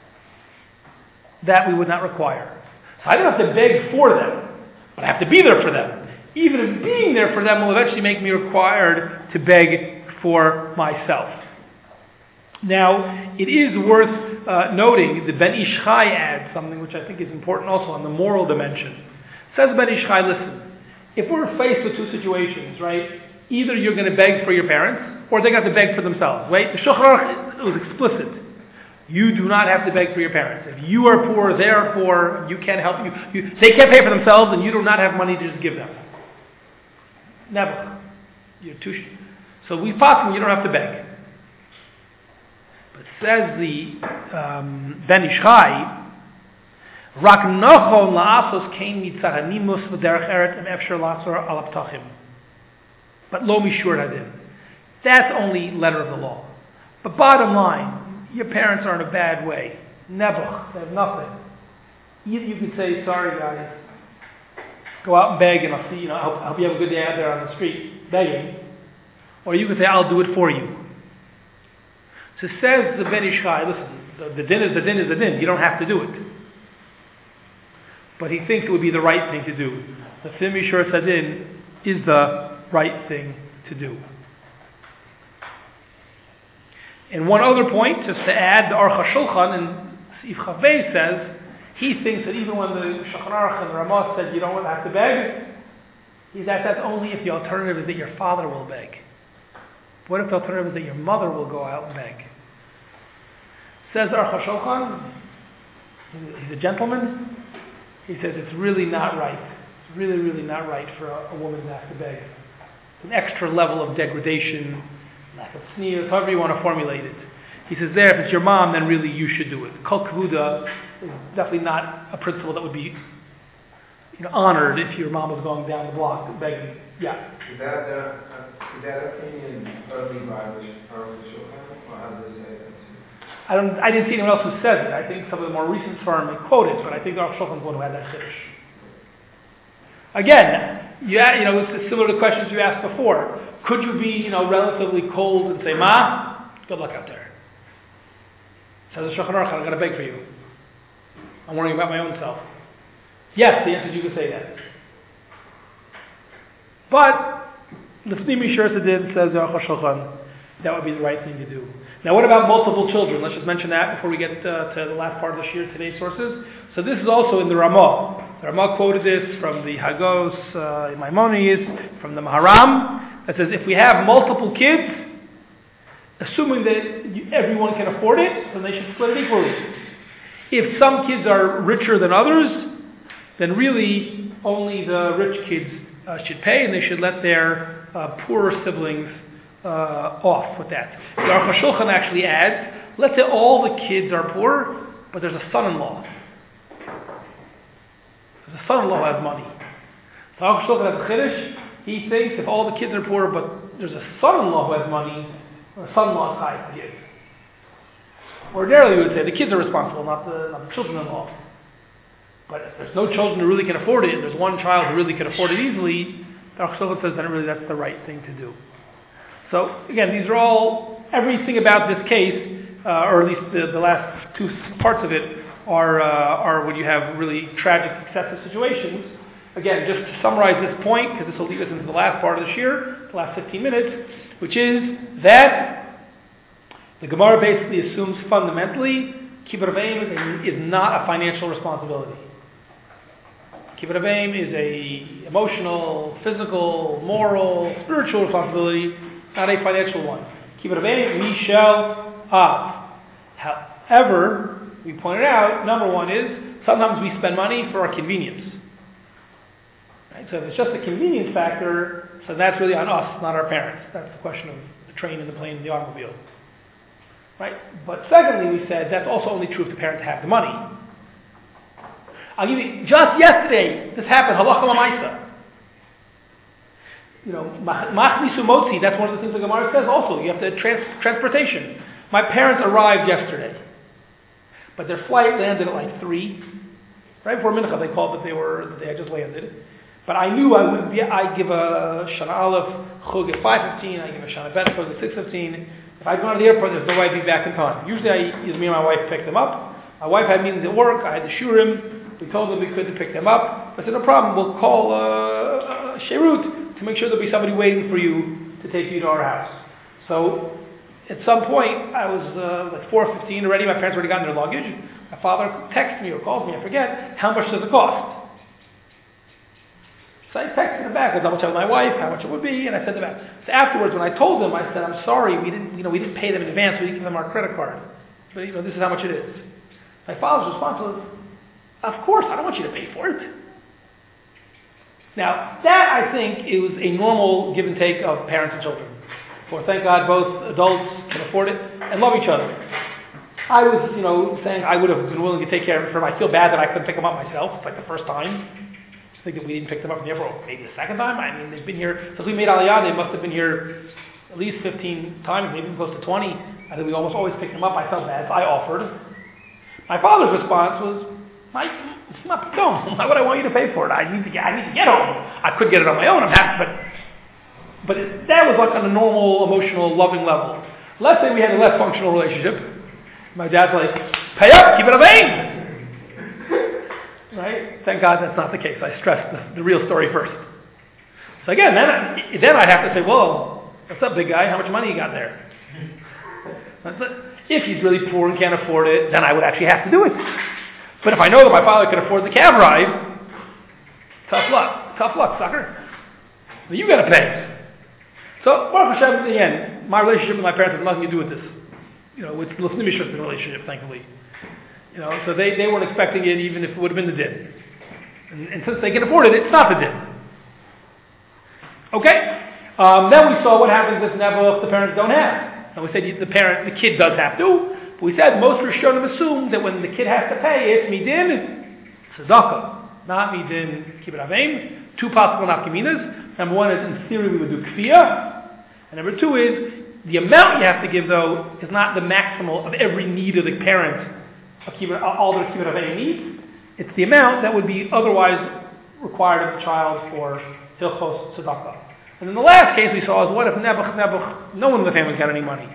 that we would not require. So I don't have to beg for them, but I have to be there for them. Even if being there for them will eventually make me required to beg for myself. Now, it is worth uh, noting that Ben Ish Chai adds something which I think is important also on the moral dimension. Says Ben Ish Chai, listen, if we're faced with two situations, right, either you're going to beg for your parents, or they're going to have to beg for themselves, right? The Shulchan Aruch was explicit. You do not have to beg for your parents. If you are poor, they are poor, you can't help you. you they can't pay for themselves, and you do not have money to just give them. Never. You're too. Sh- so we possibly you don't have to beg. But says the um, Ben Ish Chai, Rak nochon la'asos kein mitzad hanimus v'derech eret em efshar la'asor al aptachim. But lo mishur hadin. That's only letter of the law. But bottom line, your parents are in a bad way. Never. They have nothing. Either you could say, sorry guys, go out and beg and I'll see, you know, I hope, I hope you have a good day out there on the street begging. Or you could say, I'll do it for you. So says the Ben Ish Chai, listen, the, the din is the din is the din. You don't have to do it. But he thinks it would be the right thing to do. The Fim Mishur Sadin is the right thing to do. And one other point, just to add, the Aruch HaShulchan in Sif Chavei says, he thinks that even when the Shulchan Aruch and the Ramah said you don't have to beg, he says that's only if the alternative is that your father will beg. What if the alternative is that your mother will go out and beg? Says Aruch HaShulchan, he's a gentleman, he says it's really not right. It's really, really not right for a, a woman to have to beg. It's an extra level of degradation, lack of sneers, however you want to formulate it. He says there, if it's your mom, then really you should do it. Kol Kvuda is definitely not a principle that would be, you know, honored if your mom was going down the block begging. Yeah. Is that, uh, is that opinion only by the Shulchan, or others say that too? I don't. I didn't see anyone else who says it. I think some of the more recent firm may quote it, but I think the Aruch HaShulchan is one who had that chiddush. Again, yeah, you know, it's similar to questions you asked before. Could you be, you know, relatively cold and say, Ma, good luck out there? Says the Shulchan Aruch, I've got to beg for you. I'm worrying about my own self. Yes, the answer is you could say that. But, L'fnei Mishur Sadin says the Aruch HaShulchan, that would be the right thing to do. Now, what about multiple children? Let's just mention that before we get uh, to the last part of the Shir, today's sources. So this is also in the Ramah. The Ramah quoted this from the Hagos, uh, Maimonides, from the Maharam. That says if we have multiple kids, assuming that you, everyone can afford it, then they should split it equally. If some kids are richer than others, then really only the rich kids uh, should pay, and they should let their uh, poorer siblings uh, off with that. The Aruch HaShulchan actually adds, let's say all the kids are poor, but there's a son-in-law. There's a son-in-law who has money. The Aruch HaShulchan has a chiddush. He thinks if all the kids are poor, but there's a son-in-law who has money, or a son-in-law is high for kids. Ordinarily, we would say the kids are responsible, not the, not the children-in-law. But if there's no children who really can afford it, and there's one child who really can afford it easily, the Aruch HaShulchan says that really that's the right thing to do. So, again, these are all, everything about this case, uh, or at least the, the last two parts of it, are, uh, are when you have really tragic, excessive situations. Again, just to summarize this point, because this will lead us into the last part of the shir, the last fifteen minutes, which is that the Gemara basically assumes fundamentally, kibbur v'eim is not a financial responsibility. Kibbut Avim is a emotional, physical, moral, spiritual responsibility, not a financial one. Kibbut Avim, Mishel Av. However, we pointed out, number one is, sometimes we spend money for our convenience. Right? So if it's just a convenience factor, so that's really on us, not our parents. That's the question of the train and the plane and the automobile. Right? But secondly, we said that's also only true if the parents have the money. I'll give you, just yesterday, this happened, halacha l'maisa. You know, machnisu motzi, that's one of the things the Gemara says also. You have to trans- transportation. My parents arrived yesterday, but their flight landed at like three. Right before Mincha, they called that they were, they had just landed. But I knew I would be, I'd give a Shana Aleph chug at five fifteen, I'd give a Shana Bet chug at six fifteen. If I'd gone to the airport, there's no way I'd be back in time. Usually I, either me and my wife picked them up. My wife had meetings at work, I had the shurim. We told them we couldn't pick them up. I said, no problem, we'll call uh, Sherut to make sure there'll be somebody waiting for you to take you to our house. So at some point, I was uh, like four fifteen already, my parents already gotten their luggage. My father texted me or called me, I forget, how much does it cost? So I texted him back, I double checked with my wife, how much it would be, and I sent it back. So afterwards, when I told them, I said, I'm sorry, we didn't, you know, we didn't pay them in advance, we didn't give them our credit card. But, you know, this is how much it is. My father's response was, of course, I don't want you to pay for it. Now, that, I think, is a normal give and take of parents and children. For thank God, both adults can afford it and love each other. I was, you know, saying I would have been willing to take care of it for them. I feel bad that I couldn't pick them up myself. It's like the first time. I think that we didn't pick them up from the airport. Maybe the second time. I mean, they've been here since we made Aliyah. They must have been here at least fifteen times, maybe close to twenty. I think we almost always picked them up. I felt bad, so I offered. My father's response was, "Mike, don't. Why would I want you to pay for it? I need to get. I need to get home. I could get it on my own. I'm happy, but but it, that was like on a normal, emotional, loving level. Let's say we had a less functional relationship. My dad's like, pay up, keep it a vein. Right? Thank God that's not the case. I stressed the, the real story first. So again, then, I, then I'd have to say, well, what's up, big guy? How much money you got there? If he's really poor and can't afford it, then I would actually have to do it. But if I know that my father can afford the cab ride, tough luck. Tough luck, sucker. Well, you got to pay. So, Baruch Hashem, again, my relationship with my parents has nothing to do with this. You know, with Lifnei Mishras relationship, thankfully. You know, so they, they weren't expecting it even if it would have been the din. And, and since they can afford it, it's not the din. Okay? Um, then we saw what happens if never the parents don't have. And we said the parent, the kid does have to. But we said most Rishonim assume that when the kid has to pay, it's midin tzedakah, not midin kibbut aveim. Two possible nafkaminas. Number one is in theory we would do kfiyah. And number two is the amount you have to give, though, is not the maximal of every need of the parent, of kibbut, all the kibbut aveim needs. It's the amount that would be otherwise required of the child for hilchos tzedakah. And then the last case we saw is what if nebuch, nebuch, no one in the family got any money.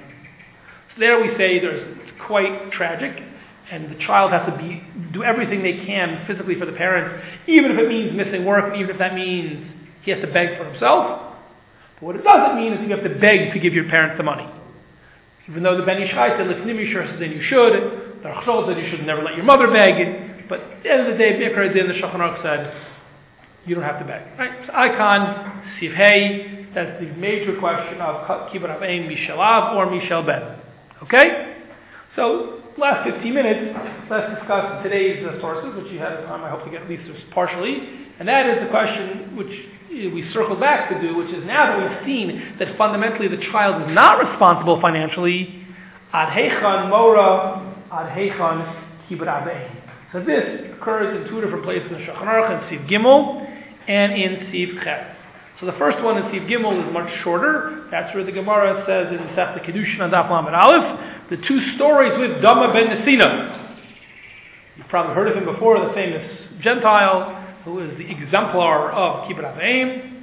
So there we say there's it's quite tragic, and the child has to be do everything they can physically for the parents, even if it means missing work, even if that means he has to beg for himself. But what it doesn't mean is you have to beg to give your parents the money. Even though the Ben Ish Chai said, Lifnei Mishras said you should, the Rachshol said you should never let your mother beg, but at the end of the day, Bikar Din, the Shulchan Aruch said, you don't have to beg. Right? So Icon, Siv Hey, that's the major question of Kibbut Aveim, Mishel Av, or Mishel Ben. Okay? So, last fifteen minutes, let's discuss today's uh, sources, which you had time, I hope to get at least partially, and that is the question which we circle back to do, which is now that we've seen that fundamentally the child is not responsible financially, ad heichan mora, ad heichan kibbut aveim. So this occurs in two different places in Shulchan Aruch, in Siv Gimel and in Siv Chet. So the first one in Siv Gimel is much shorter. That's where the Gemara says in Masechta Kedushin on Daf Lamed Aleph, the two stories with Dama ben Nesina. You've probably heard of him before, the famous Gentile who is the exemplar of Kibbut Aveim.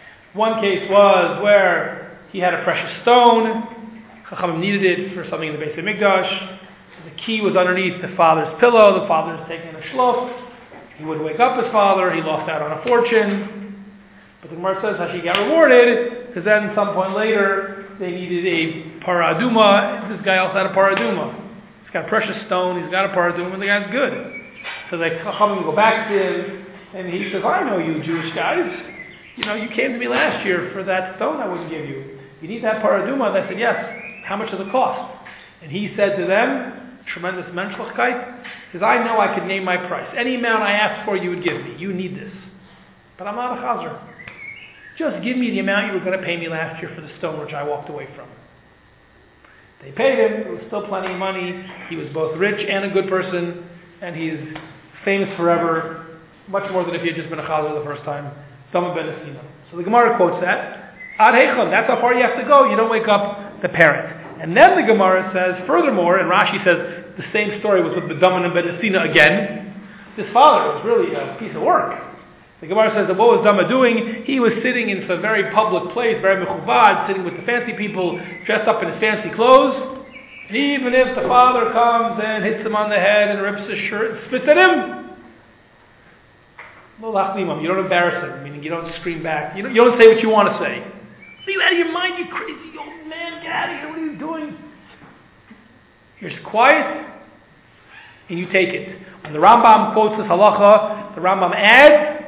One case was where he had a precious stone. Chachamim needed it for something in the Beis HaMikdash. The key was underneath the father's pillow. The father was taking a shluch. He would wake up his father. He lost out on a fortune. But the Gemara says how she got rewarded, because then at some point later they needed a paraduma. This guy also had a paraduma. He's got a precious stone. He's got a paraduma, and the guy's good. So they Chachamim go back to him And he says, I know you Jewish guys. You know, you came to me last year for that stone I wouldn't give you. You need that paraduma? And I said, yes. How much does it cost? And he said to them, tremendous menschlichkeit, he says, I know I could name my price. Any amount I asked for, you would give me. You need this. But I'm not a chazer. Just give me the amount you were going to pay me last year for the stone which I walked away from. They paid him. It was still plenty of money. He was both rich and a good person. And he's famous forever. Much more than if he had just been a chazer the first time. Dama ben Asina. So the Gemara quotes that. Ad heichon, that's how far you have to go. You don't wake up the parent. And then the Gemara says, furthermore, and Rashi says the same story was with the Dama and ben Asina again. This father was really a piece of work. The Gemara says that what was Dama doing? He was sitting in some very public place, very mechuvad, sitting with the fancy people, dressed up in his fancy clothes. And even if the father comes and hits him on the head and rips his shirt and spits at him, you don't embarrass him, meaning you don't scream back. You don't, you don't say what you want to say. Are you out of your mind, you crazy old man? Get out of here. What are you doing? You're just quiet and you take it. When the Rambam quotes this halacha, the Rambam adds,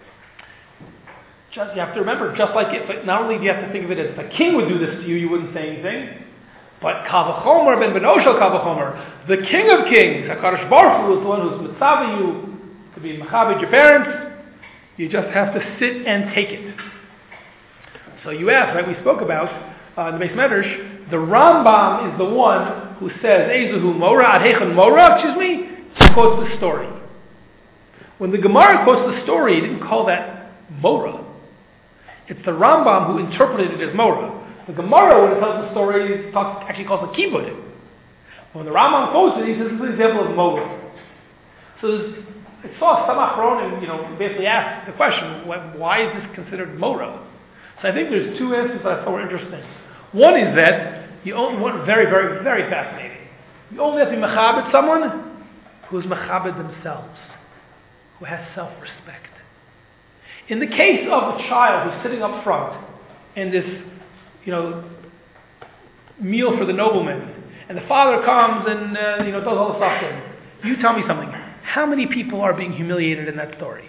just, you have to remember, just like if, not only do you have to think of it as if a king would do this to you, you wouldn't say anything, but Kavachomer ben Benoshel Kavachomer, the king of kings, HaKadosh Baruch Hu is the one who's mitzvah you to be machabed your parents. You just have to sit and take it. So you asked, right? We spoke about uh, in the Beis Medrash. The Rambam is the one who says Ezuhu Mora Ad Heichon Mora. Excuse me. He quotes the story. When the Gemara quotes the story, he didn't call that Mora. It's the Rambam who interpreted it as Mora. The Gemara, when it tells the story, talks, actually calls it Kibud. When the Rambam quotes it, he says this is an example of Mora. So it saw some Achronim, you know, basically asked the question, why is this considered Mora? So I think there's two answers that I thought were interesting. One is that you only want very, very, very fascinating. You only have to be mechabed someone who is mechabed themselves, who has self-respect. In the case of a child who's sitting up front in this, you know, meal for the nobleman, and the father comes and uh, you know does all the stuff to him, you tell me something. How many people are being humiliated in that story?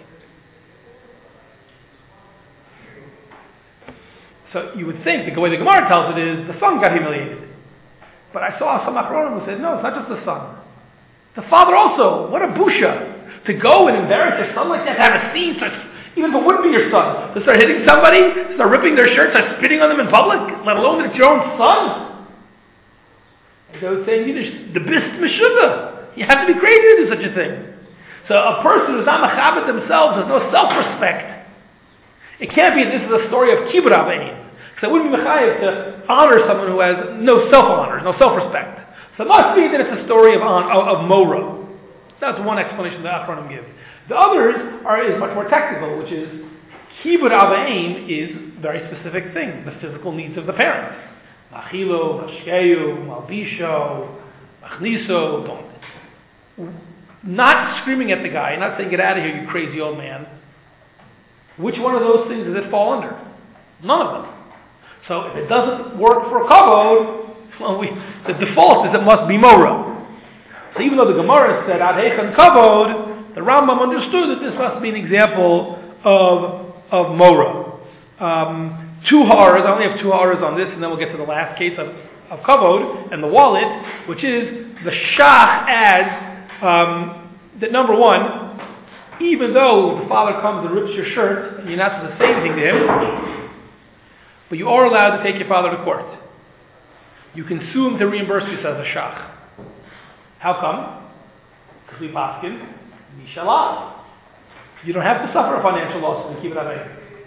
So you would think the way the Gemara tells it is the son got humiliated. But I saw some Achronim who said, no, it's not just the son. The father also. What a busha. To go and embarrass your son like that, to have a scene, start, even if it wouldn't be your son, to start hitting somebody, start ripping their shirts, start spitting on them in public, let alone that it's your own son. And they would say in Yiddish, the bist meshuga. You have to be crazy to do such a thing. So a person who's not machabed themselves has no self-respect. It can't be this is a story of kibud avein. Because it wouldn't be mechayev to honor someone who has no self-honor, no self-respect. So it must be that it's a story of, of, of Mora. That's one explanation that Achronim give. The others are is much more technical, which is kibud avein is a very specific thing, the physical needs of the parents. Machilo, mashkeyu, malbisho, machniso, don't. Not screaming at the guy, not saying, get out of here, you crazy old man. Which one of those things does it fall under? None of them. So if it doesn't work for a kavod, well, we, the default is it must be Mora. So even though the Gemara said, Ad Heichan Kavod, the Rambam understood that this must be an example of, of Mora. Um, two ha'aras, I only have two ha'aras on this, and then we'll get to the last case of, of Kavod and the wallet, which is the Shach adds Um, that number one, even though the father comes and rips your shirt, and you're not supposed to say anything to him, but you are allowed to take your father to court. You can sue him to reimburse you, says a shach. How come? Because we paskin, mishalah. You don't have to suffer a financial loss and keep it away.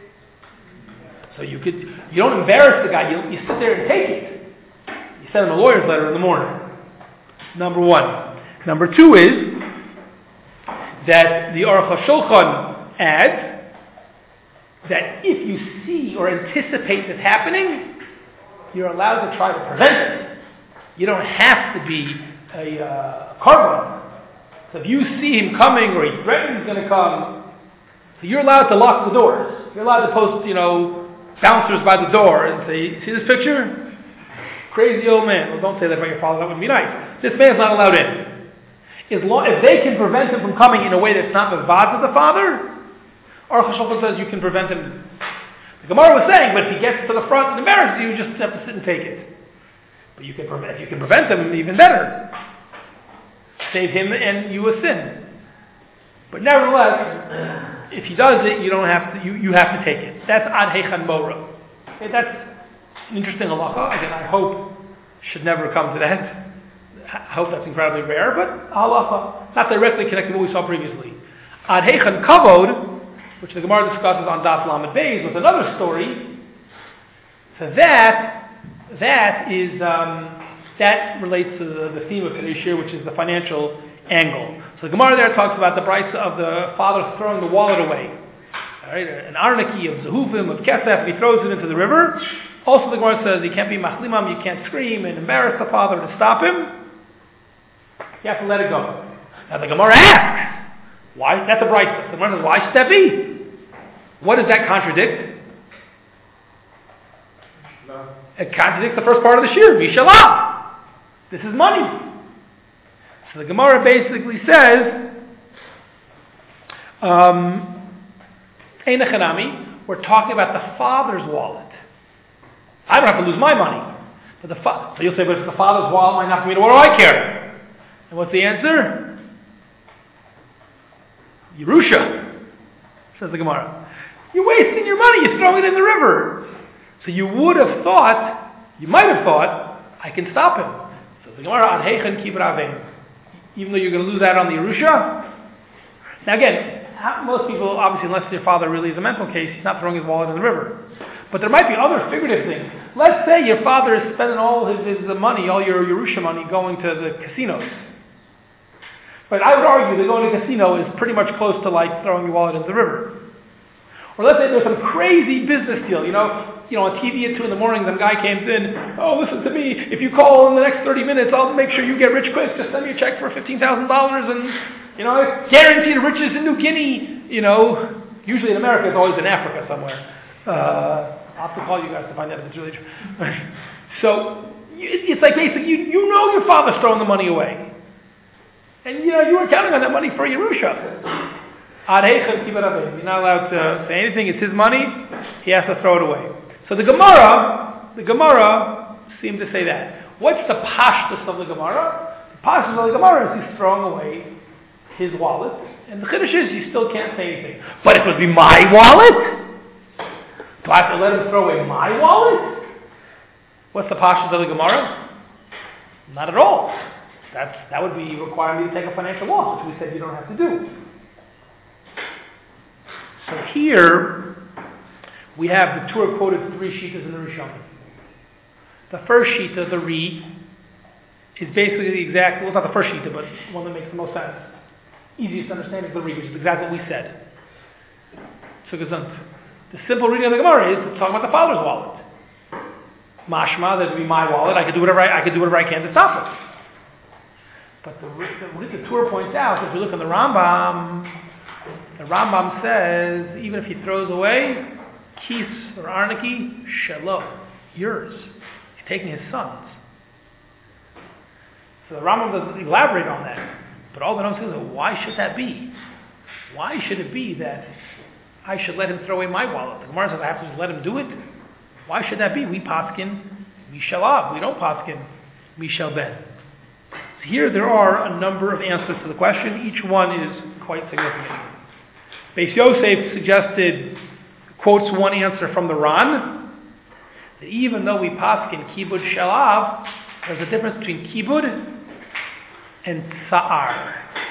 So you could, you don't embarrass the guy, you, you sit there and take it. You send him a lawyer's letter in the morning. Number one. Number two is that the Aruch HaShulchan adds that if you see or anticipate this happening, you're allowed to try to prevent it. You don't have to be a uh, carbon. So if you see him coming or he threatens he's going to come, so you're allowed to lock the doors. You're allowed to post, you know, bouncers by the door and say, see this picture? Crazy old man. Well, don't say that about your father. That wouldn't be nice. This man's not allowed in. As long, if they can prevent him from coming in a way that's not mavad to the father, Aruch HaShulchan says you can prevent him. The Gemara was saying, but if he gets to the front and embarrasses you, you just have to sit and take it. But you can prevent, if you can prevent him, even better. Save him and you a sin. But nevertheless, if he does it, you don't have to. You, you have to take it. That's ad hechan mora. Okay, that's an interesting halacha. Again, I hope should never come to that. I hope that's incredibly rare, but halacha, not directly connected to what we saw previously. Ad hechan kavod, which the Gemara discusses on Daf Lamed Beis, with another story. So that that is um, that relates to the, the theme of today's year, which is the financial angle. So the Gemara there talks about the brisa of the father throwing the wallet away. All right, an arniki of zehuvim, of kesef, he throws it into the river. Also the Gemara says you can't be machlimam, you can't scream and embarrass the father to stop him. You have to let it go. Now the Gemara asks, why? That's a brisa. The Gemara says, why stepi? What does that contradict? No. It contradicts the first part of the shir, Mishalah. This is money. So the Gemara basically says, um, we're talking about the father's wallet. I don't have to lose my money. But the fa- so you'll say, but if the father's wallet might not be me, what do I care? And what's the answer? Yerusha, says the Gemara. You're wasting your money, you're throwing it in the river. So you would have thought, you might have thought, I can stop him. So the Gemara, ad hechan kibur avein. Even though you're going to lose out on the Yerusha. Now again, most people, obviously, unless your father really is a mental case, he's not throwing his wallet in the river. But there might be other figurative things. Let's say your father is spending all his, his money, all your Yerusha money, going to the casinos. But I would argue that going to a casino is pretty much close to like throwing your wallet into the river. Or let's say there's some crazy business deal, you know, you know, on T V at two in the morning, some guy came in, oh, listen to me, if you call in the next thirty minutes, I'll make sure you get rich quick, just send me a check for fifteen thousand dollars and, you know, guaranteed riches in New Guinea, you know, usually in America, it's always in Africa somewhere. Uh, I'll have to call you guys to find out if it's really true. So, it's like basically, you, you know your father's throwing the money away. And, you know, you were counting on that money for Yerusha. You're not allowed to say anything. It's his money. He has to throw it away. So the Gemara, the Gemara seemed to say that. What's the pashtus of the Gemara? The pashtus of the Gemara is he's throwing away his wallet, and the chiddush is you still can't say anything. But it would be my wallet. Do I have to let him throw away my wallet? What's the pashtus of the Gemara? Not at all. That's that would be requiring me to take a financial loss, which we said you don't have to do. So here, we have the Torah quoted three shitas in the Rishonim. The first shita, the Re, is basically the exact, well, not the first shita, but one that makes the most sense. Easiest to understand is the Re, which is exactly what we said. So the simple reading of the Gemara is it's talking about the father's wallet. Mashma, that would be my wallet. I could do whatever I, I could do whatever I can to stop it. But the, the, the Torah points out, if you look at the Rambam, the Rambam says, even if he throws away, kis or arniki, shelo, yours. He's taking his sons. So the Rambam doesn't elaborate on that. But all the Rambam says, well, why should that be? Why should it be that I should let him throw away my wallet? The Gemara says, I have to just let him do it? Why should that be? We paskin, mishal av. We don't paskin, mishal ben. So here there are a number of answers to the question. Each one is quite significant. Beis Yosef suggested, quotes one answer from the Ran, that even though we paskin kibud shalav, there's a difference between kibud and tsa'ar.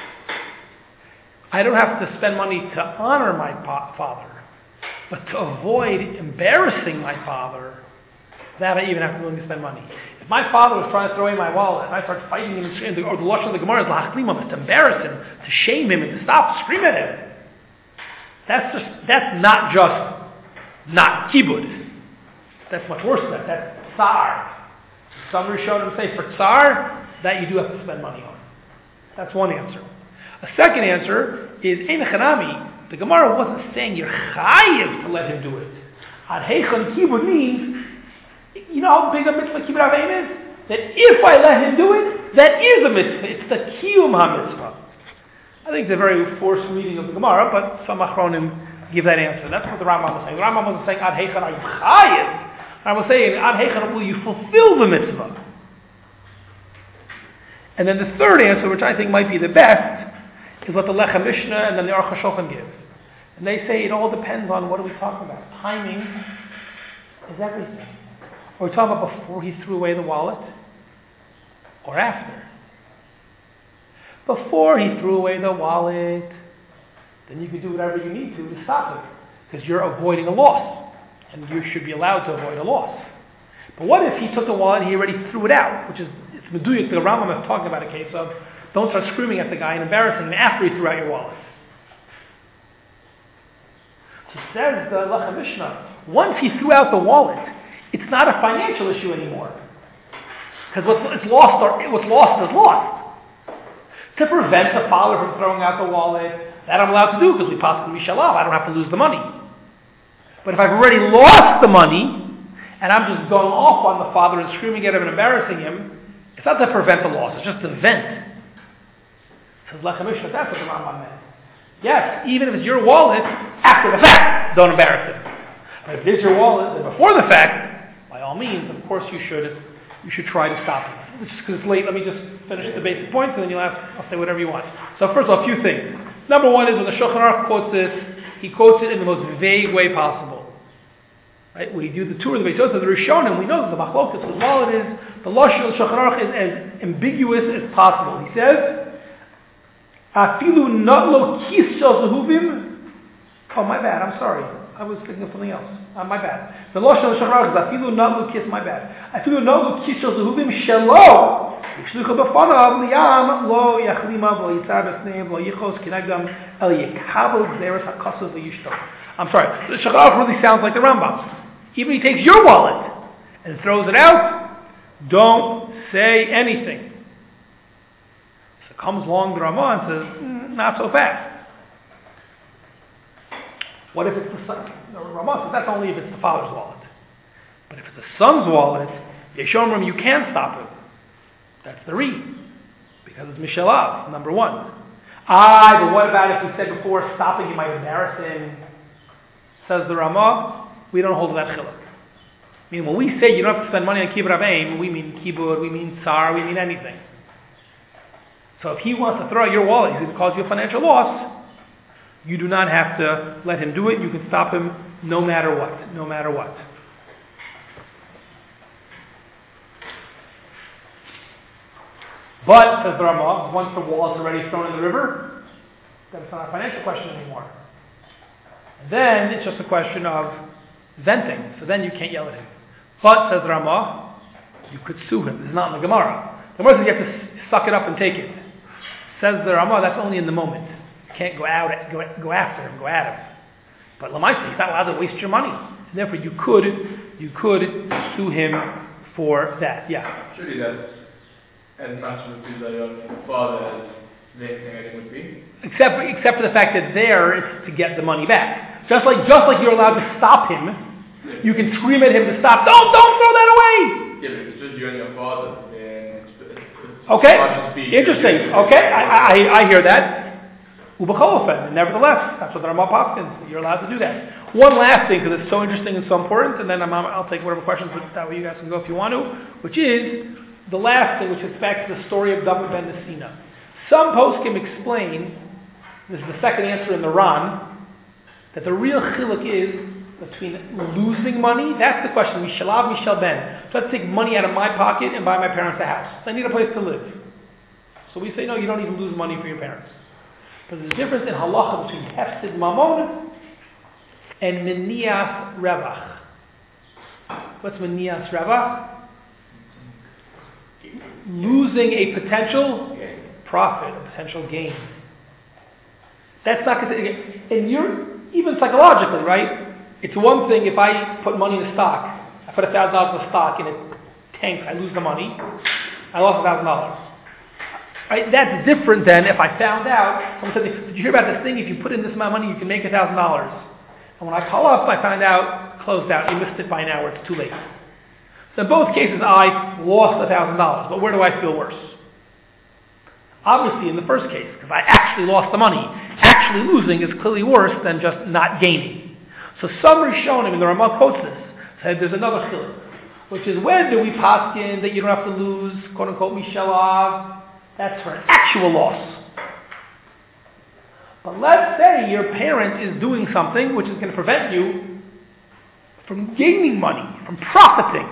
I don't have to spend money to honor my pa- father, but to avoid embarrassing my father, that I even have to willing to spend money. If my father was trying to throw away my wallet, and I start fighting him, and the, or the lashon of the Gemara is lachlimam, to embarrass him, to shame him, and to stop, to scream at him. That's just, that's not just not kibud. That's much worse than that. That's tsar. Some Rishonim say for tsar, that you do have to spend money on. That's one answer. A second answer is ein chanami. The Gemara wasn't saying you're chayiv to let him do it. Ad hechan kibud means, you know how big a mitzvah kibud avein is? That if I let him do it, that is a mitzvah. It's the kiyum ha-mitzvah. I think it's a very forced reading of the Gemara, but some achronim give that answer. That's what the Rambam was saying. The Rambam wasn't saying, Ad Heichon are you chayiv? I was saying, Ad Heichon will you fulfill the mitzvah? And then the third answer, which I think might be the best, is what the Lechem Mishnah and then the Aruch HaShulchan give. And they say it all depends on what are we talking about. Timing is everything. Are we talking about before he threw away the wallet or after? Before he threw away the wallet, then you can do whatever you need to to stop it, because you're avoiding a loss, and you should be allowed to avoid a loss. But what if he took the wallet and he already threw it out, which is, it's Meduyik, the Rambam is talking about a case of, don't start screaming at the guy and embarrassing him after he threw out your wallet. So says the Lechem Mishnah, once he threw out the wallet, it's not a financial issue anymore. Because what's, it's lost or, what's lost is lost. To prevent the father from throwing out the wallet, that I'm allowed to do because we possibly shalav. I don't have to lose the money. But if I've already lost the money, and I'm just going off on the father and screaming at him and embarrassing him, it's not to prevent the loss, it's just to vent. Says Lechem Mishnah, that's what the Rambam meant. Yes, even if it's your wallet, after the fact, don't embarrass him. But if it is your wallet, then before the fact, by all means, of course you should you should try to stop it. Just because it's late, let me just finish the basic points, and then you'll ask, I'll say whatever you want. So first of all, a few things. Number one is when the Shulchan Aruch quotes this, he quotes it in the most vague way possible. Right? When you do the tour of the Beis Yosef, the Rishonim, we know that the Machlokas, as well it is, the Lashon of the Shulchan Aruch is as ambiguous as possible. He says, Afilu not lo kis shel zehuvim. Oh, my bad, I'm sorry. I was thinking of something else. Uh, my bad. The Lashon of the Shulchan Aruch is Afilu not lo kis, my bad. Afilu not lo kis shel zehuvim shelo. Yishlucha b'fanav liyam lo yachlimav lo yitzar b'sneiv lo yichos kinagdam el yekabel gzeres hakasav v'yishto. I'm sorry. The Shulchan Aruch really sounds like the Rambam. Even if he takes your wallet and throws it out, don't say anything. So comes along the Ramah and says, mm, not so fast. What if it's the son? The Ramah says that's only if it's the father's wallet. But if it's the son's wallet, Yeshomrim, you can stop it. That's the read. Because it's Mishalav, number one. Ah, but what about if we said before stopping you might embarrass him? Says the Ramah, we don't hold that chiluk. I mean, when we say you don't have to spend money on kibbud aveim, we mean kibbud, we mean tsar, we mean anything. So if he wants to throw out your wallet, he's going to cause you a financial loss, you do not have to let him do it. You can stop him no matter what. No matter what. But, says the Ramah, once the wallet is already thrown in the river, then it's not a financial question anymore. And then it's just a question of venting. So then you can't yell at him. But, says the Ramah, you could sue him. This is not in the Gemara. The Gemara says you have to suck it up and take it. Says the Ramah, that's only in the moment. You can't go out, go, go after him, go at him. But Lamaisa, he's not allowed to waste your money. And therefore, you could, you could sue him for that. Yeah. Surely that's as much of a bizayon for the father as venting would be. Except, except for the fact that there it's to get the money back. Just like, just like you're allowed to stop him, yeah. You can scream at him to stop. Don't, don't throw that away. Yeah, but if it's just you and your father, then it's, it's okay. Interesting. Okay, I, I, I hear that. Ubacholofen. Nevertheless, that's what the Ramah Paskins. You're allowed to do that. One last thing, because it's so interesting and so important, and then I'm, I'll take whatever questions that way you guys can go if you want to, which is the last thing, which is back to the story of David ben Nesina. Some poskim explain, this is the second answer in the Ran, that the real chiluk is between losing money, that's the question, Mishalav, Mishal Ben. So let's take money out of my pocket and buy my parents a house. They need a place to live. So we say, no, you don't need to lose money for your parents. But there's a difference in halacha between hefsid mamon and menias revach. What's menias revach? Losing a potential profit, a potential gain. That's not considered, and you're, even psychologically, right? It's one thing if I put money in a stock, I put a thousand dollars in a stock and it tanks, I lose the money, I lost a thousand dollars. Right? That's different than if I found out, someone said, did you hear about this thing? If you put in this amount of money, you can make a thousand dollars. And when I call up, I find out, closed out, you missed it by an hour, it's too late. So in both cases, I lost a thousand dollars, but where do I feel worse? Obviously in the first case, because I actually lost the money, actually losing is clearly worse than just not gaining. So some Rishonim, and the Ramah quotes this, said there's another chiluk, which is when do we paskin that you don't have to lose, quote unquote, mishalav? That's for an actual loss. But let's say your parent is doing something which is going to prevent you from gaining money, from profiting.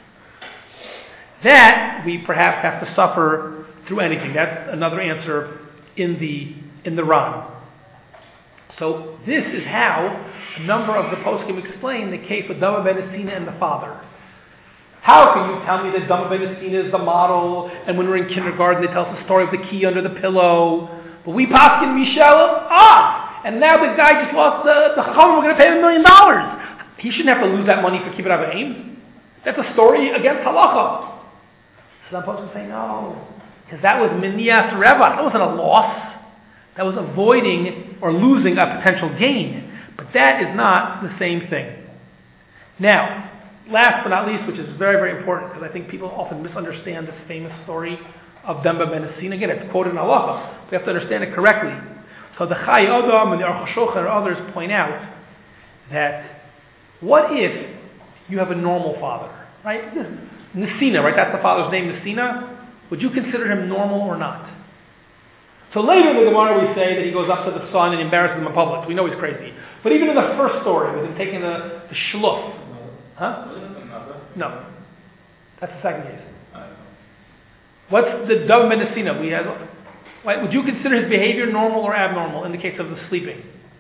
That we perhaps have to suffer through anything. That's another answer in the in the Ran. So this is how a number of the poskim explain the case with Dama ben Esina and the father. How can you tell me that Dama ben Esina is the model, and when we're in kindergarten they tell us the story of the key under the pillow, but we paskin Michelle, ah, and now the guy just lost the the chum, we're going to pay him a million dollars. He shouldn't have to lose that money for kibbut avim. That's a story against halacha. So some poskim say no, because that was miniyas reva. That wasn't a loss. That was avoiding or losing a potential gain. But that is not the same thing. Now, last but not least, which is very, very important, because I think people often misunderstand this famous story of Dama ben Esina. Again, it's quoted in halacha. We have to understand it correctly. So the Chai Adam and the Aruch HaShulchan and others point out that what if you have a normal father, right? Nesina, right? That's the father's name, Nesina. Would you consider him normal or not? So later in the Gemara we say that he goes up to the son and embarrasses him in public. We know he's crazy. But even in the first story, with him taking the, the shluf, huh? No, that's the second case. What's the Dama ben Esina? We have. Right, would you consider his behavior normal or abnormal in the case of the sleeping?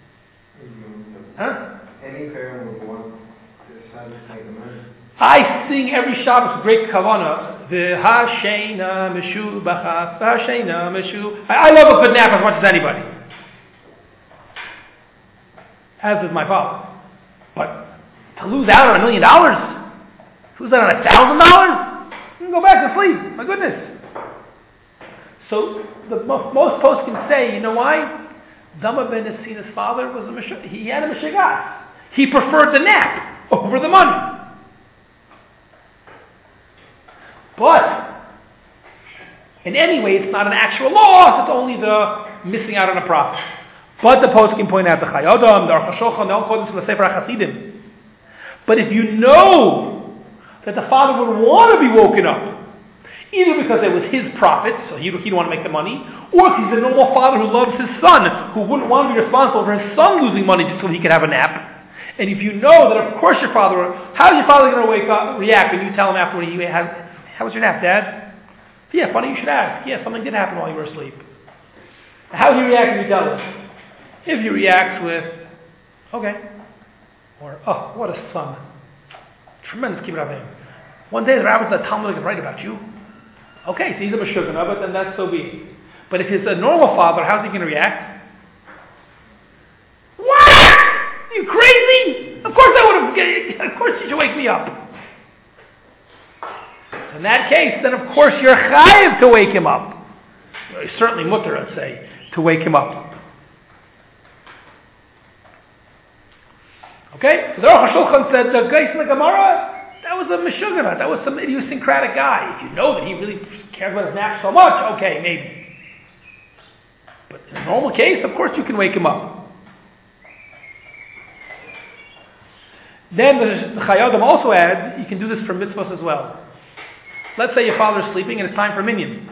Huh? Any parent would want their son to take the money. I sing every Shabbos great kavanah. V'hasheina meshu b'chas, v'hasheina meshu. I love a good nap as much as anybody, as does my father. But to lose out on a million dollars, lose out on a thousand dollars, you can go back to sleep. My goodness. So the most, most posts can say, you know why? Dama ben Esina's father was a meshug. He had a meshugas. He preferred the nap over the money. But in any way, it's not an actual loss. It's only the missing out on a profit. But the post can point out the Chai Adam, the Aruch HaShulchan, they all quote this from the Sefer HaChasidim. But if you know that the father would want to be woken up, either because it was his profit, so he he'd want to make the money, or if he's a normal father who loves his son, who wouldn't want to be responsible for his son losing money just so he could have a nap. And if you know that, of course, your father, how is your father going to wake up, react when you tell him afterward he has, how was your nap, Dad? Yeah, funny you should ask. Yeah, something did happen while you were asleep. How do you react when you tell him? If he reacts with, okay, or, oh, what a son. Tremendous kibbut avim. One day the rabbi said, Talmud is right about you. Okay, so he's a meshugana, but then that's so be it. But if he's a normal father, how's he going to react? What? Are you crazy? Of course I would have, of course you should wake me up. In that case, then of course you're chayiv to wake him up. Certainly mutter, I'd say, to wake him up. Okay? So the Aruch HaShulchan said, the guy in the Gemara, that was a meshugana, that was some idiosyncratic guy. If you know that he really cares about his nap so much, okay, maybe. But in a normal case, of course you can wake him up. Then the, the Chai Adam also adds, you can do this for mitzvahs as well. Let's say your father's sleeping and it's time for minyan.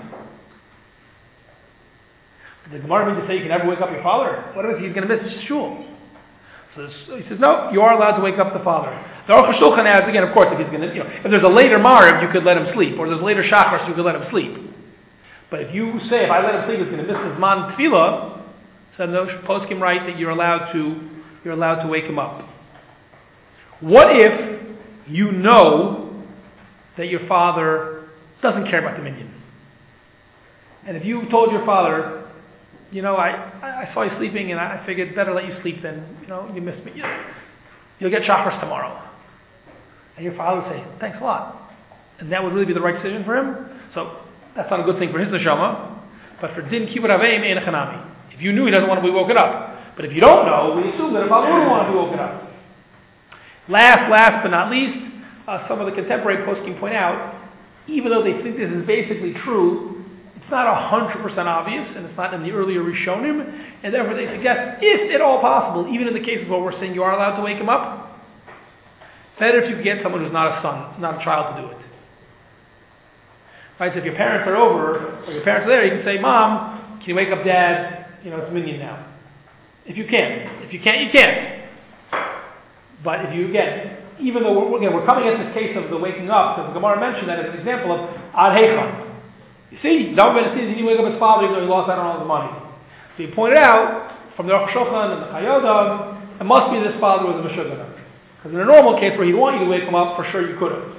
The Gemara means to say you can never wake up your father. What if he's going to miss shul? So he says, no, you are allowed to wake up the father. The Aruch HaShulchan adds, again, of course, if he's going to, you know, if there's a later Mariv, you could let him sleep, or there's later Shachar, so you could let him sleep. But if you say, if I let him sleep, he's going to miss his man tefillah, so the poskim write that you're allowed to, you're allowed to wake him up. What if you know that your father doesn't care about the minyan? And if you told your father, you know, I, I saw you sleeping and I figured better let you sleep than, you know, you missed me. You'll get chakras tomorrow. And your father would say, thanks a lot. And that would really be the right decision for him. So that's not a good thing for his neshama. But for din kibbut avim ein chanami. If you knew he doesn't want to be woken up. But if you don't know, we assume that a father wouldn't want to be woken up. Last, last but not least, uh, some of the contemporary poskim point out, even though they think this is basically true, it's not one hundred percent obvious, and it's not in the earlier Rishonim, and therefore they suggest, if at all possible, even in the cases where we're saying you are allowed to wake him up, better if you get someone who's not a son, not a child, to do it. Right, so if your parents are over, or your parents are there, you can say, Mom, can you wake up Dad? You know, it's minion now. If you can. If you can't, you can't. But if you, again, even though, we're, again, we're coming at this case of the waking up, because the Gemara mentioned that as an example of Ad Heichon. You see, David Ben he didn't wake up his father even though he lost out on all the money. So he pointed out, from the Rosh Shulchan and the Chayyim, it must be this father was a Meshuggah. Because in a normal case where he'd want you to wake him up, for sure you could have.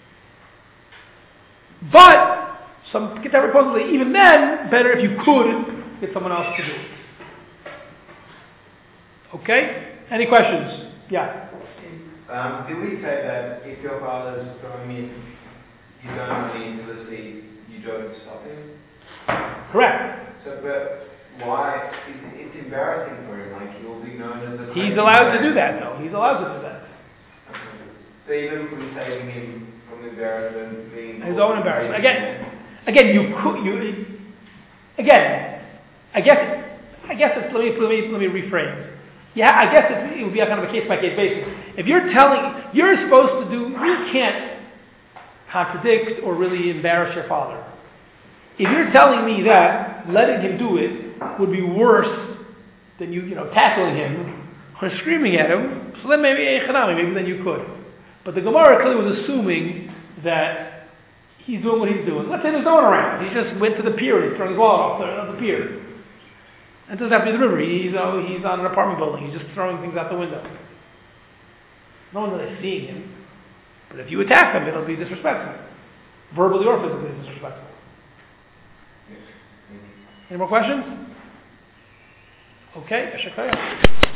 But, some contemporary supposedly, even then, better if you could get someone else to do it. Okay? Any questions? Yeah. Um, do we say that if your father's throwing in his own money into the sea, you don't stop him? Correct. So, but why? It's, it's embarrassing for him. Like he will be known as a. He's allowed to do that, though. He's allowed to do that. Okay. So even from saving him from embarrassment, being his own embarrassment. Again, again, you could. You again. I guess. I guess it's. Let me let me let me rephrase. Yeah, I guess it's, it would be a kind of a case-by-case basis. If you're telling, you're supposed to do, you can't contradict or really embarrass your father. If you're telling me that letting him do it would be worse than you, you know, tackling him or screaming at him, so then maybe maybe then you could. But the Gemara clearly was assuming that he's doing what he's doing. Let's say there's no one around. He just went to the pier and he's throwing his wallet off the, off the pier. It doesn't have to be the river. He's, uh, he's on an apartment building. He's just throwing things out the window. No one's really seeing him. But if you attack him, it'll be disrespectful. Verbally or physically disrespectful. Any more questions? Okay.